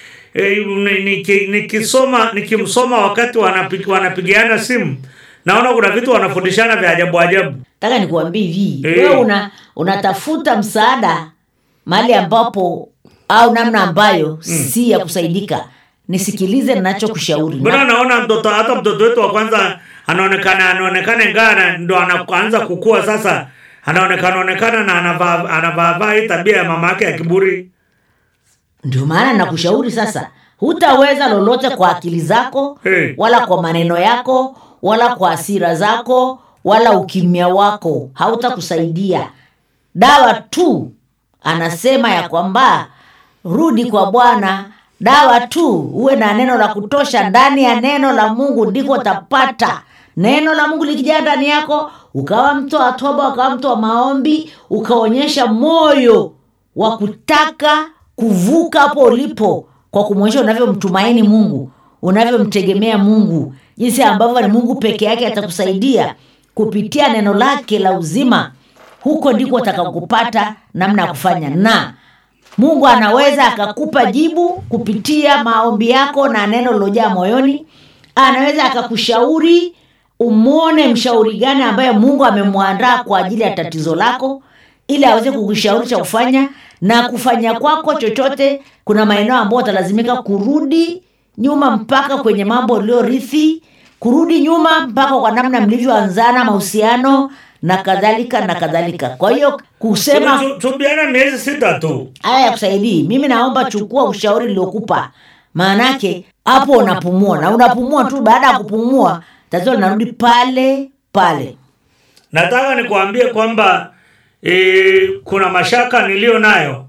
nikimsoma wakati wanapigiana simu naona kuna vitu wanafundishana vya ajabu ajabu. Nataka nikuambie hivi, wewe unatafuta msaada mahali ambapo au namna ambayo si ya kusaidika. Nisikilize ninachokushauri. Mbona naona hata mtoto wetu wa kwanza anaonekana ngana ndo anaanza kukua sasa. Anaonekana na anavaa hii tabia ya mama yake ya kiburi. Ndio maana nakushauri sasa, hutaweza lolote kwa akili zako, wala kwa maneno yako, wala kwa hasira zako, wala ukimya wako hautakusaidia. Dawa tu anasema ya kwamba rudi kwa Bwana. Dawa tu uwe na neno la kutosha. Ndani ya neno la Mungu ndiko utapata. Neno la Mungu likijaa ndani yako, ukawa mtu wa toba, ukawa mtu wa maombi, ukaonyesha moyo wa kutaka kuvuka hapo ulipo, kwa kumwonyesha unavyomtumaini Mungu, unavyomtegemea Mungu, jinsi ambavyo ni Mungu peke yake atakusaidia kupitia neno lake la uzima. Huko ndiko utakakupata namna ya kufanya, na Mungu anaweza akakupa jibu kupitia maombi yako na neno lilojaa moyoni. Anaweza akakushauri, umuone mshauri gani ambaye Mungu amemwandaa kwa ajili ya tatizo lako, ili aweze kukushauri cha kufanya. Na kufanya kwako chochote, kuna maeneo ambayo utalazimika kurudi nyuma mpaka kwenye mambo uliyorithi, kurudi nyuma mpaka kwa namna mlivyoanzana mahusiano na kadhalika na kadhalika. Kwa hiyo kusema tubiana miezi 6 tu haya kusaidii, mimi naomba chukua ushauri niliokupa. Maana yake hapo unapumua, na unapumua tu, baada ya kupumua tatizo linarudi pale pale. Nataka nikuambie kwamba kuna mashaka nilio nayo.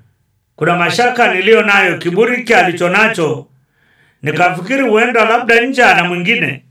Kiburi hiki alichonacho, nikafikiri huenda labda nje na mwingine.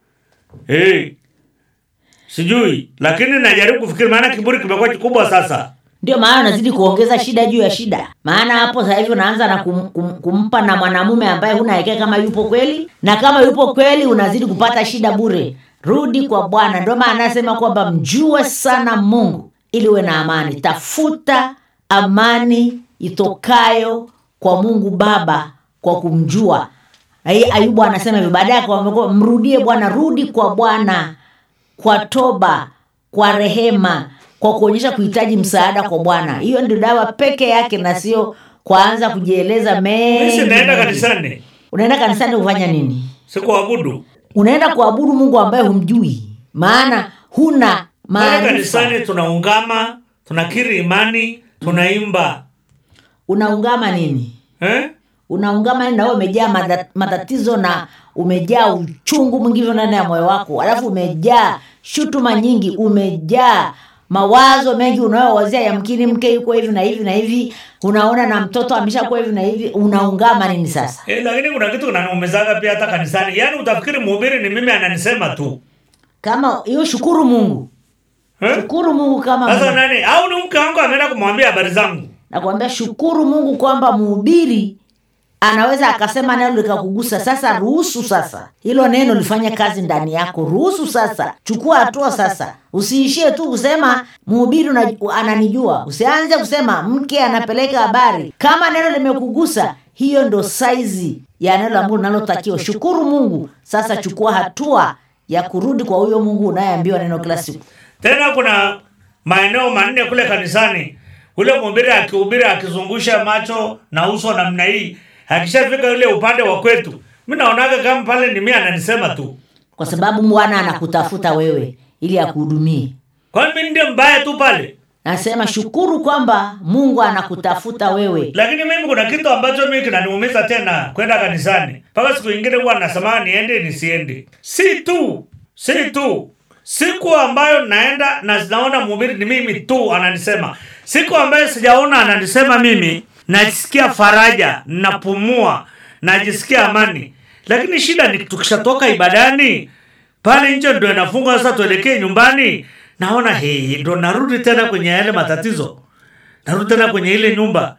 Sijui, lakini najaribu kufikiri, maana kiburi kimekuwa kikubwa sasa. Ndio maana unazidi kuongeza shida juu ya shida. Maana hapo sasa hivi unaanza na kumpa na mwanamume ambaye huna hakika kama yupo kweli, na kama yupo kweli unazidi kupata shida bure. Rudi kwa Bwana. Ndio maana anasema kwamba mjue sana Mungu ili uwe na amani. Tafuta amani itokayo kwa Mungu Baba kwa kumjua. Ayubu anasema hivyo, baadaye kwa mrudie Bwana, rudi kwa Bwana kwa toba, kwa rehema, kwa kuonyesha kuhitaji msaada kwa Bwana. Hiyo ndio dawa peke yake, na sio kuanza kujieleza mengi. Mimi naenda kanisani. Unaenda kanisani kufanya nini? Si kuabudu. Unaenda kuabudu Mungu ambaye humjui. Maana huna maarifa. Kanisani tunaungama, tunakiri imani, tunaimba. Unaungama nini? Unaungama nini na wewe umejaa matatizo na umejaa uchungu mwingi ndani ya moyo wako? Alafu umejaa shutuma nyingi, umejaa mawazo mengi unayowazia, yamkini mke yuko hivi na hivi na hivi, unaona na mtoto ameshakuwa hivi na hivi. Unaungama nini sasa? Lakini kuna kitu kinaniumizaga pia hata kanisani. Yaani utafikiri mhubiri ni mimi ananisema tu. Kama hiyo shukuru Mungu. Shukuru Mungu kama sasa nani? Au ni mke wangu ameenda kumwambia habari zangu? Nakwambia shukuru Mungu kwamba mhubiri anaweza akasema neno likakugusa. Sasa ruhusu sasa hilo neno lifanye kazi ndani yako. Ruhusu sasa, chukua hatua sasa. Usiishie tu kusema mhubiri ananijua. Usianze kusema mke anapeleka habari. Kama neno limekugusa, hiyo ndo saizi ya neno la Mungu linalotakiwa. Shukuru Mungu. Sasa chukua hatua ya kurudi kwa huyo Mungu unayeambiwa neno kila siku. Tena kuna maeneo 4 kule kanisani ule mhubiri akihubiri akizungusha macho na uso namna hii, akishafika yule upande wa kwetu, mimi naonaga kama pale ni mimi ananisema tu, kwa sababu Bwana anakutafuta wewe ili akuhudumie. Kwa mimi ndio mbaya tu pale? Nasema shukuru kwamba Mungu anakutafuta wewe. Lakini mimi kuna kitu ambacho mimi kinaniumiza tena kwenda kanisani. Paka siku nyingine huwa nasema niende nisiende. Si tu. Siku ambayo naenda na naona mhubiri ni mimi tu ananisema. Siku ambayo sijaona ananisema mimi, najisikia faraja, napumua, najisikia amani. Lakini shida ni tukishatoka ibadani, pale nje ndio inafunga sasa tuelekee nyumbani. Naona ndo narudi tena kwenye yale matatizo. Narudi tena kwenye ile nyumba.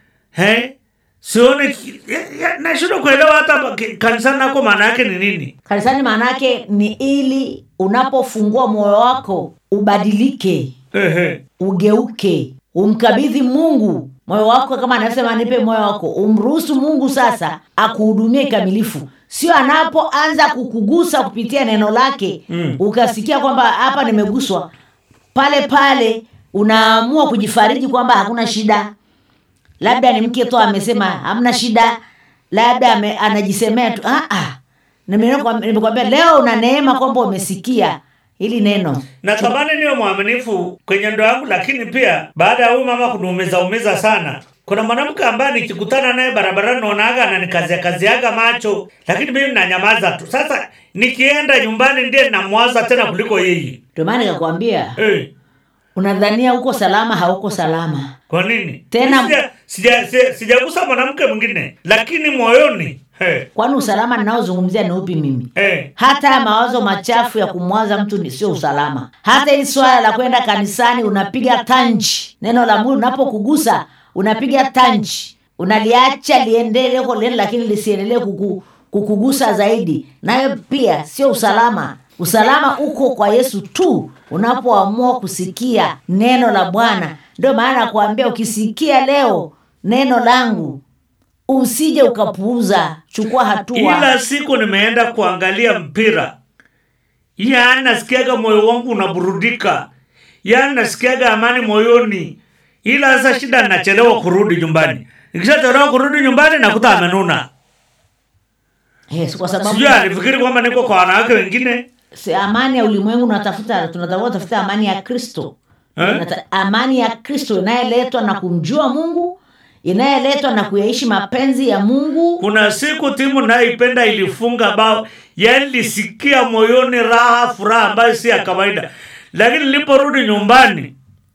Sione nashindwa kuelewa hata kanisani nako maana yake ni nini? Kanisani maana yake ni ili unapofungua moyo wako ubadilike. Ugeuke, umkabidhi Mungu moyo wako, kama anasema nipe moyo wako, umruhusu Mungu sasa akuhudumie kamilifu. Sio anapoanza kukugusa kupitia neno lake, ukasikia kwamba hapa nimeguswa, pale unaamua kujifariji kwamba hakuna shida. Labda ni mke tu amesema hamna shida, labda anajisemea tu nimekwambia leo una neema kwamba umesikia hili neno. Natamani niwe mwaminifu kwenye ndoa yangu, lakini pia baada ya huyu mama kuniumiza sana, kuna mwanamke ambaye nikikutana naye barabarani naonaga ananikaziaga macho, lakini mimi nanyamaza tu. Sasa nikienda nyumbani ndiye namwaza tena kuliko yeye. Ndio maana nikakwambia unadhania uko salama, hauko salama. Kwa nini? Tena sijagusa mwanamke mwingine, lakini moyoni kwani usalama ninaozungumzia ni upi mimi? Hata mawazo machafu ya kumwaza mtu sio usalama. Hata hili swala la kwenda kanisani unapiga tanji, neno la Mungu unapokugusa unapiga tanji, unaliacha liendelee huko lile, lakini lisiendelee kukugusa zaidi, nayo pia sio usalama. Usalama uko kwa Yesu tu unapoamua kusikia neno la Bwana. Ndio maana nakuambia ukisikia leo neno langu usije ukapuuza, chukua hatua. Ila siku nimeenda kuangalia mpira, nasikiaga moyo wangu unaburudika, nasikiaga amani moyoni. Ila sasa shida ninachelewa kurudi nyumbani. Nikishachelewa kurudi nyumbani nakuta amenuna. Kwa sababu sijui alifikiri kwamba niko kwa wanawake wengine. Si amani ya ulimwengu tunatafuta amani ya Kristo. Amani ya Kristo inayoletwa na kumjua Mungu, inayoletwa na kuyaishi mapenzi ya Mungu. Kuna siku timu naipenda ilifunga bao, nilisikia moyoni furaha ambayo si ya kawaida. Lakini niliporudi nyumbani,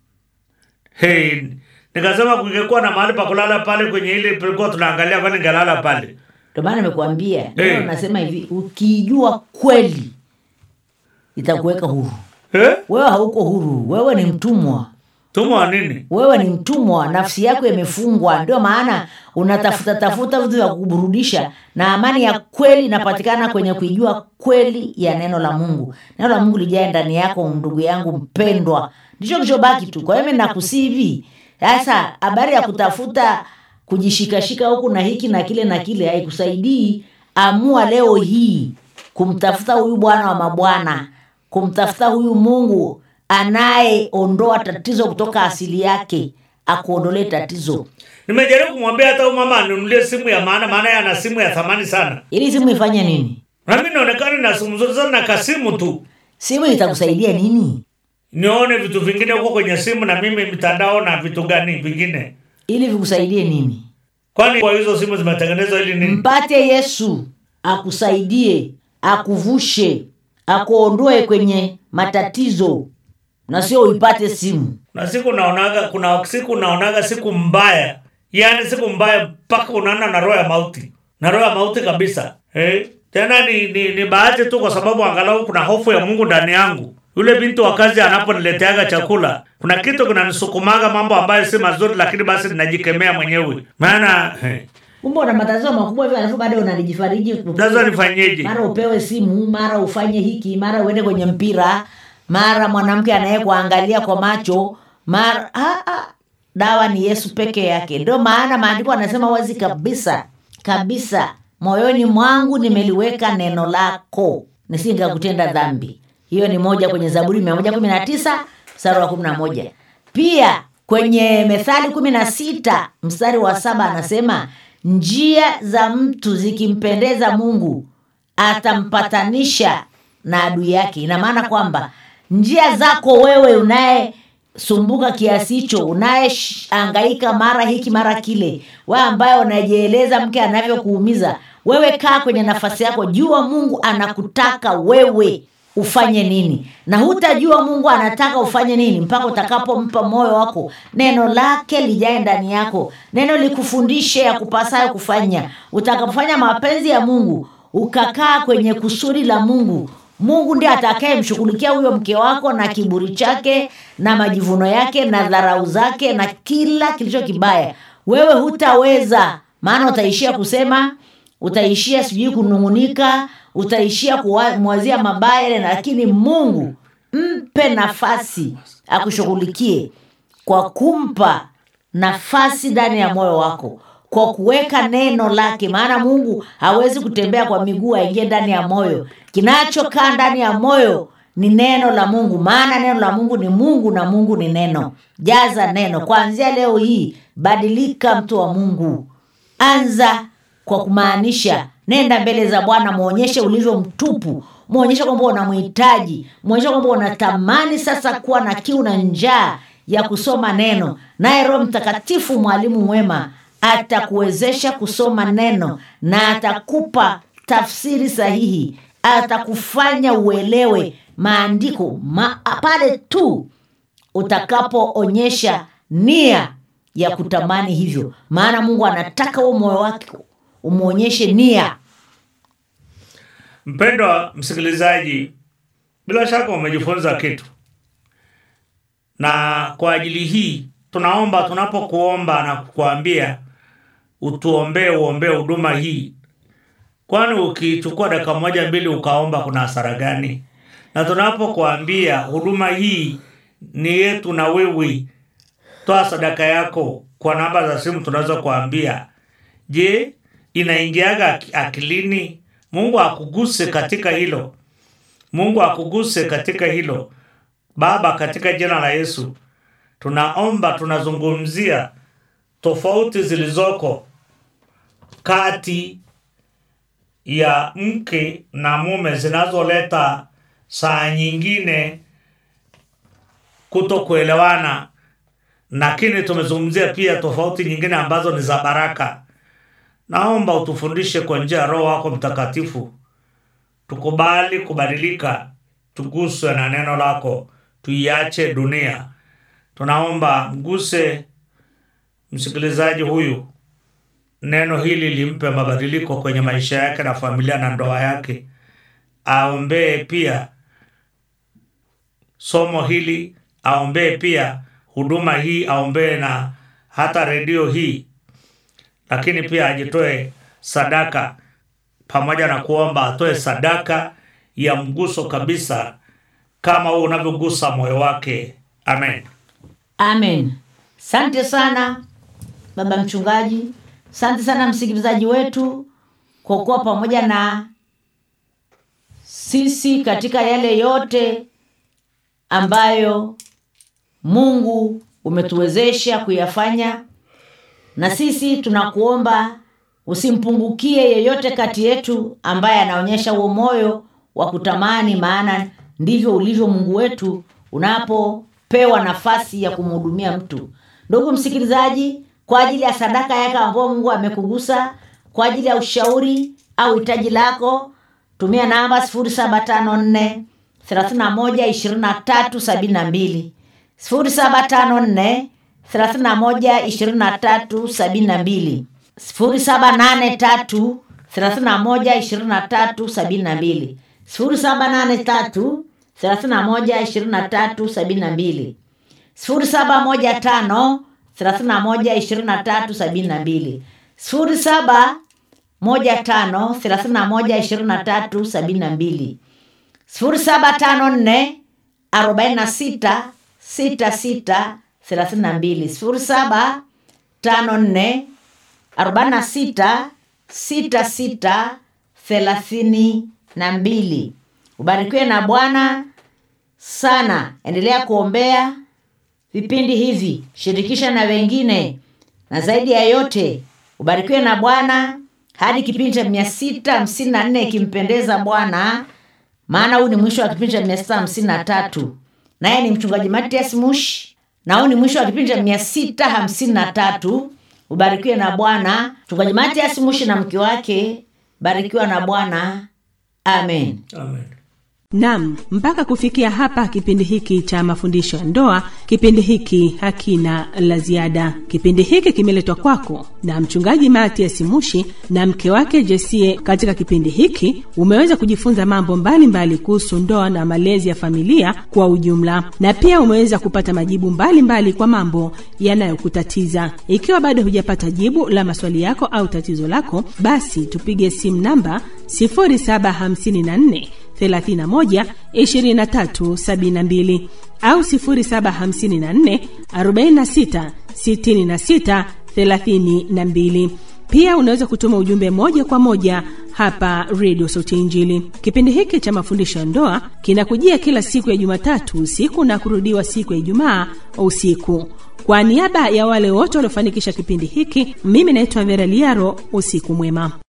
nikasema kungekuwa na mahali pa kulala pale kwenye ile tulikuwa tunaangalia, kwani ningelala pale. Ndio maana nimekuambia, leo nasema hivi, ukijua kweli itakuweka huru. Wewe hauko huru, wewe ni mtumwa. Mtumwa nini? Wewe ni mtumwa, nafsi yako imefungwa. Ndio maana unatafuta vitu vya kuburudisha, na amani ya kweli inapatikana kwenye kujua kweli ya neno la Mungu. Neno la Mungu lijae ndani yako, ndugu yangu mpendwa. Ndicho kilichobaki tu. Kwa hiyo mimi nakusihi sasa, habari ya kutafuta kujishikashika huku na hiki na kile haikusaidii. Amua leo hii kumtafuta huyu Bwana wa mabwana, kumtafuta huyu Mungu anayeondoa tatizo kutoka asili yake, akuondolee tatizo. Nimejaribu kumwambia hata huyu mama anunulie simu ya maana yeye ana simu ya thamani sana. Ili simu ifanye nini? Mimi naonekana na simu zote sana na kasimu tu. Simu itakusaidia nini? Nione vitu vingine huko kwenye simu na mimi mitandao na vitu gani vingine. Ili vikusaidie nini? Kwani kwa hizo simu zimetengenezwa ili nini? Mpate Yesu akusaidie, akuvushe, akuondoe kwenye matatizo, na sio uipate simu. Na kuna siku naonaga siku mbaya. Siku mbaya mpaka unaona na roho ya mauti. Na roho ya mauti kabisa. Tena ni bahati tu kwa sababu angalau kuna hofu ya Mungu ndani yangu. Yule binti wa kazi anaponileteaga chakula, kuna kitu kinanisukumaga mambo ambayo si mazuri, lakini basi ninajikemea mwenyewe. Maana kumbe una matatizo makubwa hivi, alafu baadaye unajifariji. Sasa nifanyeje? Mara upewe simu, mara ufanye hiki, mara uende kwenye mpira, mara mwanamke anayekuangalia kwa macho, mara dawa ni Yesu peke yake. Ndio maana maandiko yanasema wazi kabisa, moyoni mwangu nimeliweka neno lako, nisinga kutenda dhambi. Hiyo ni moja kwenye Zaburi 119 mstari wa 11. Pia Kwenye Methali 16 mstari wa 7 anasema, njia za mtu zikimpendeza Mungu atampatanisha na adui yake. Ina maana kwamba njia zako wewe unayesumbuka kiasi hicho, unayehangaika mara hiki mara kile, wewe ambaye unajieleza mke anavyokuumiza, wewe kaa kwenye nafasi yako, jua Mungu anakutaka wewe ufanye nini, na hutajua Mungu anataka ufanye nini mpaka utakapompa moyo wako neno lake lijae ndani yako, neno likufundishe ya kupasayo kufanya. Utakapofanya mapenzi ya Mungu, ukakaa kwenye kusudi la Mungu, Mungu ndiye atakayemshughulikia huyo mke wako na kiburi chake na majivuno yake na dharau zake na kila kilicho kibaya. Wewe hutaweza, maana utaishia kusema, utaishia sijui kunungunika, utaishia kumwazia mabaya. Lakini Mungu mpe nafasi akushughulikie kwa kumpa nafasi ndani ya moyo wako, kwa kuweka neno lake. Maana Mungu hawezi kutembea kwa miguu aingie ndani ya moyo. Kinachokaa ndani ya moyo ni neno la Mungu, maana neno la Mungu ni Mungu na Mungu ni neno. Jaza neno. Kuanzia leo hii badilika, mtu wa Mungu. Anza kwa kumaanisha, nenda mbele za Bwana, muonyeshe ulivyo mtupu, muonyeshe kwamba unamhitaji, muonyeshe kwamba unatamani sasa kuwa na kiu na njaa ya kusoma neno. Naye Roho Mtakatifu, mwalimu mwema, atakuwezesha kusoma neno na atakupa tafsiri sahihi, atakufanya uelewe maandiko pale tu utakapoonyesha nia ya kutamani hivyo. Maana Mungu anataka huo moyo wako umuonyeshe nia. Mpendwa msikilizaji, bila shaka umejifunza kitu, na kwa ajili hii tunaomba, tunapokuomba na kukuambia uombee huduma hii, kwani ukichukua dakika 1-2 ukaomba kuna hasara gani? Na tunapokuambia huduma hii ni yetu na wewe, toa sadaka yako kwa namba za simu tunaweza kuambia. Je, inaingiaga akilini? Mungu akuguse katika hilo. Mungu akuguse katika hilo. Baba, katika jina la Yesu tunaomba, tunazungumzia tofauti zilizoko kati ya mke na mume zinazoleta saa nyingine kutokuelewana, lakini tumezungumzia pia tofauti nyingine ambazo ni za baraka. Naomba utufundishe kwa njia ya Roho wako Mtakatifu, tukubali kubadilika, tuguswe na neno lako, tuiache dunia. Tunaomba mguse msikilizaji huyu, neno hili limpe mabadiliko kwenye maisha yake na familia na ndoa yake. Aombee pia somo hili, aombee pia huduma hii, aombee na hata redio hii, lakini pia ajitoe sadaka. Pamoja na kuomba, atoe sadaka ya mguso kabisa, kama wewe unavyogusa moyo wake. Amen. Amen. Asante sana baba mchungaji. Asante sana msikilizaji wetu kwa kuwa pamoja na sisi katika yale yote ambayo Mungu umetuwezesha kuyafanya. Na sisi tunakuomba usimpungukie yeyote kati yetu ambaye anaonyesha huo moyo wa kutamani, maana ndivyo ulivyo Mungu wetu unapopewa nafasi ya kumhudumia mtu. Ndugu msikilizaji, kwa ajili ya sadaka yako ambayo Mungu amekugusa, kwa ajili ya ushauri au hitaji lako, tumia namba 0754 312372, 0754 312372, 0783 312372, 0783 312372, 0715 312372, 0715 312372, 0754 46 66 32, 0754 46 66 32. Ubarikiwe na Bwana sana. Endelea kuombea vipindi hivi, shirikisha na wengine, na zaidi ya yote ubarikiwe na Bwana hadi kipindi cha 654 ikimpendeza Bwana, maana huu ni mwisho wa kipindi cha 653. Naye ni mchungaji Matias Mushi, na huu ni mwisho wa kipindi cha 653. Ubarikiwe na Bwana. Mchungaji Matias Mushi na mke wake, barikiwa na Bwana. Amen. Amen. Naam, mpaka kufikia hapa kipindi hiki cha mafundisho ya ndoa, kipindi hiki hakina la ziada. Kipindi hiki kimeletwa kwako na mchungaji Matias Mushi na mke wake Jessie. Katika kipindi hiki umeweza kujifunza mambo mbalimbali kuhusu ndoa na malezi ya familia kwa ujumla, na pia umeweza kupata majibu mbalimbali kwa mambo yanayokutatiza. Ikiwa bado hujapata jibu la maswali yako au tatizo lako, basi tupige simu namba 0754 31 23 72 au 0754 46 66 32. Pia unaweza kutuma ujumbe moja kwa moja hapa Radio Sauti ya Injili. Kipindi hiki cha mafundisho ya ndoa kinakujia kila siku ya Jumatatu usiku na kurudiwa siku ya Ijumaa usiku. Kwa niaba ya wale wote waliofanikisha kipindi hiki, mimi naitwa Vera Liaro. Usiku mwema.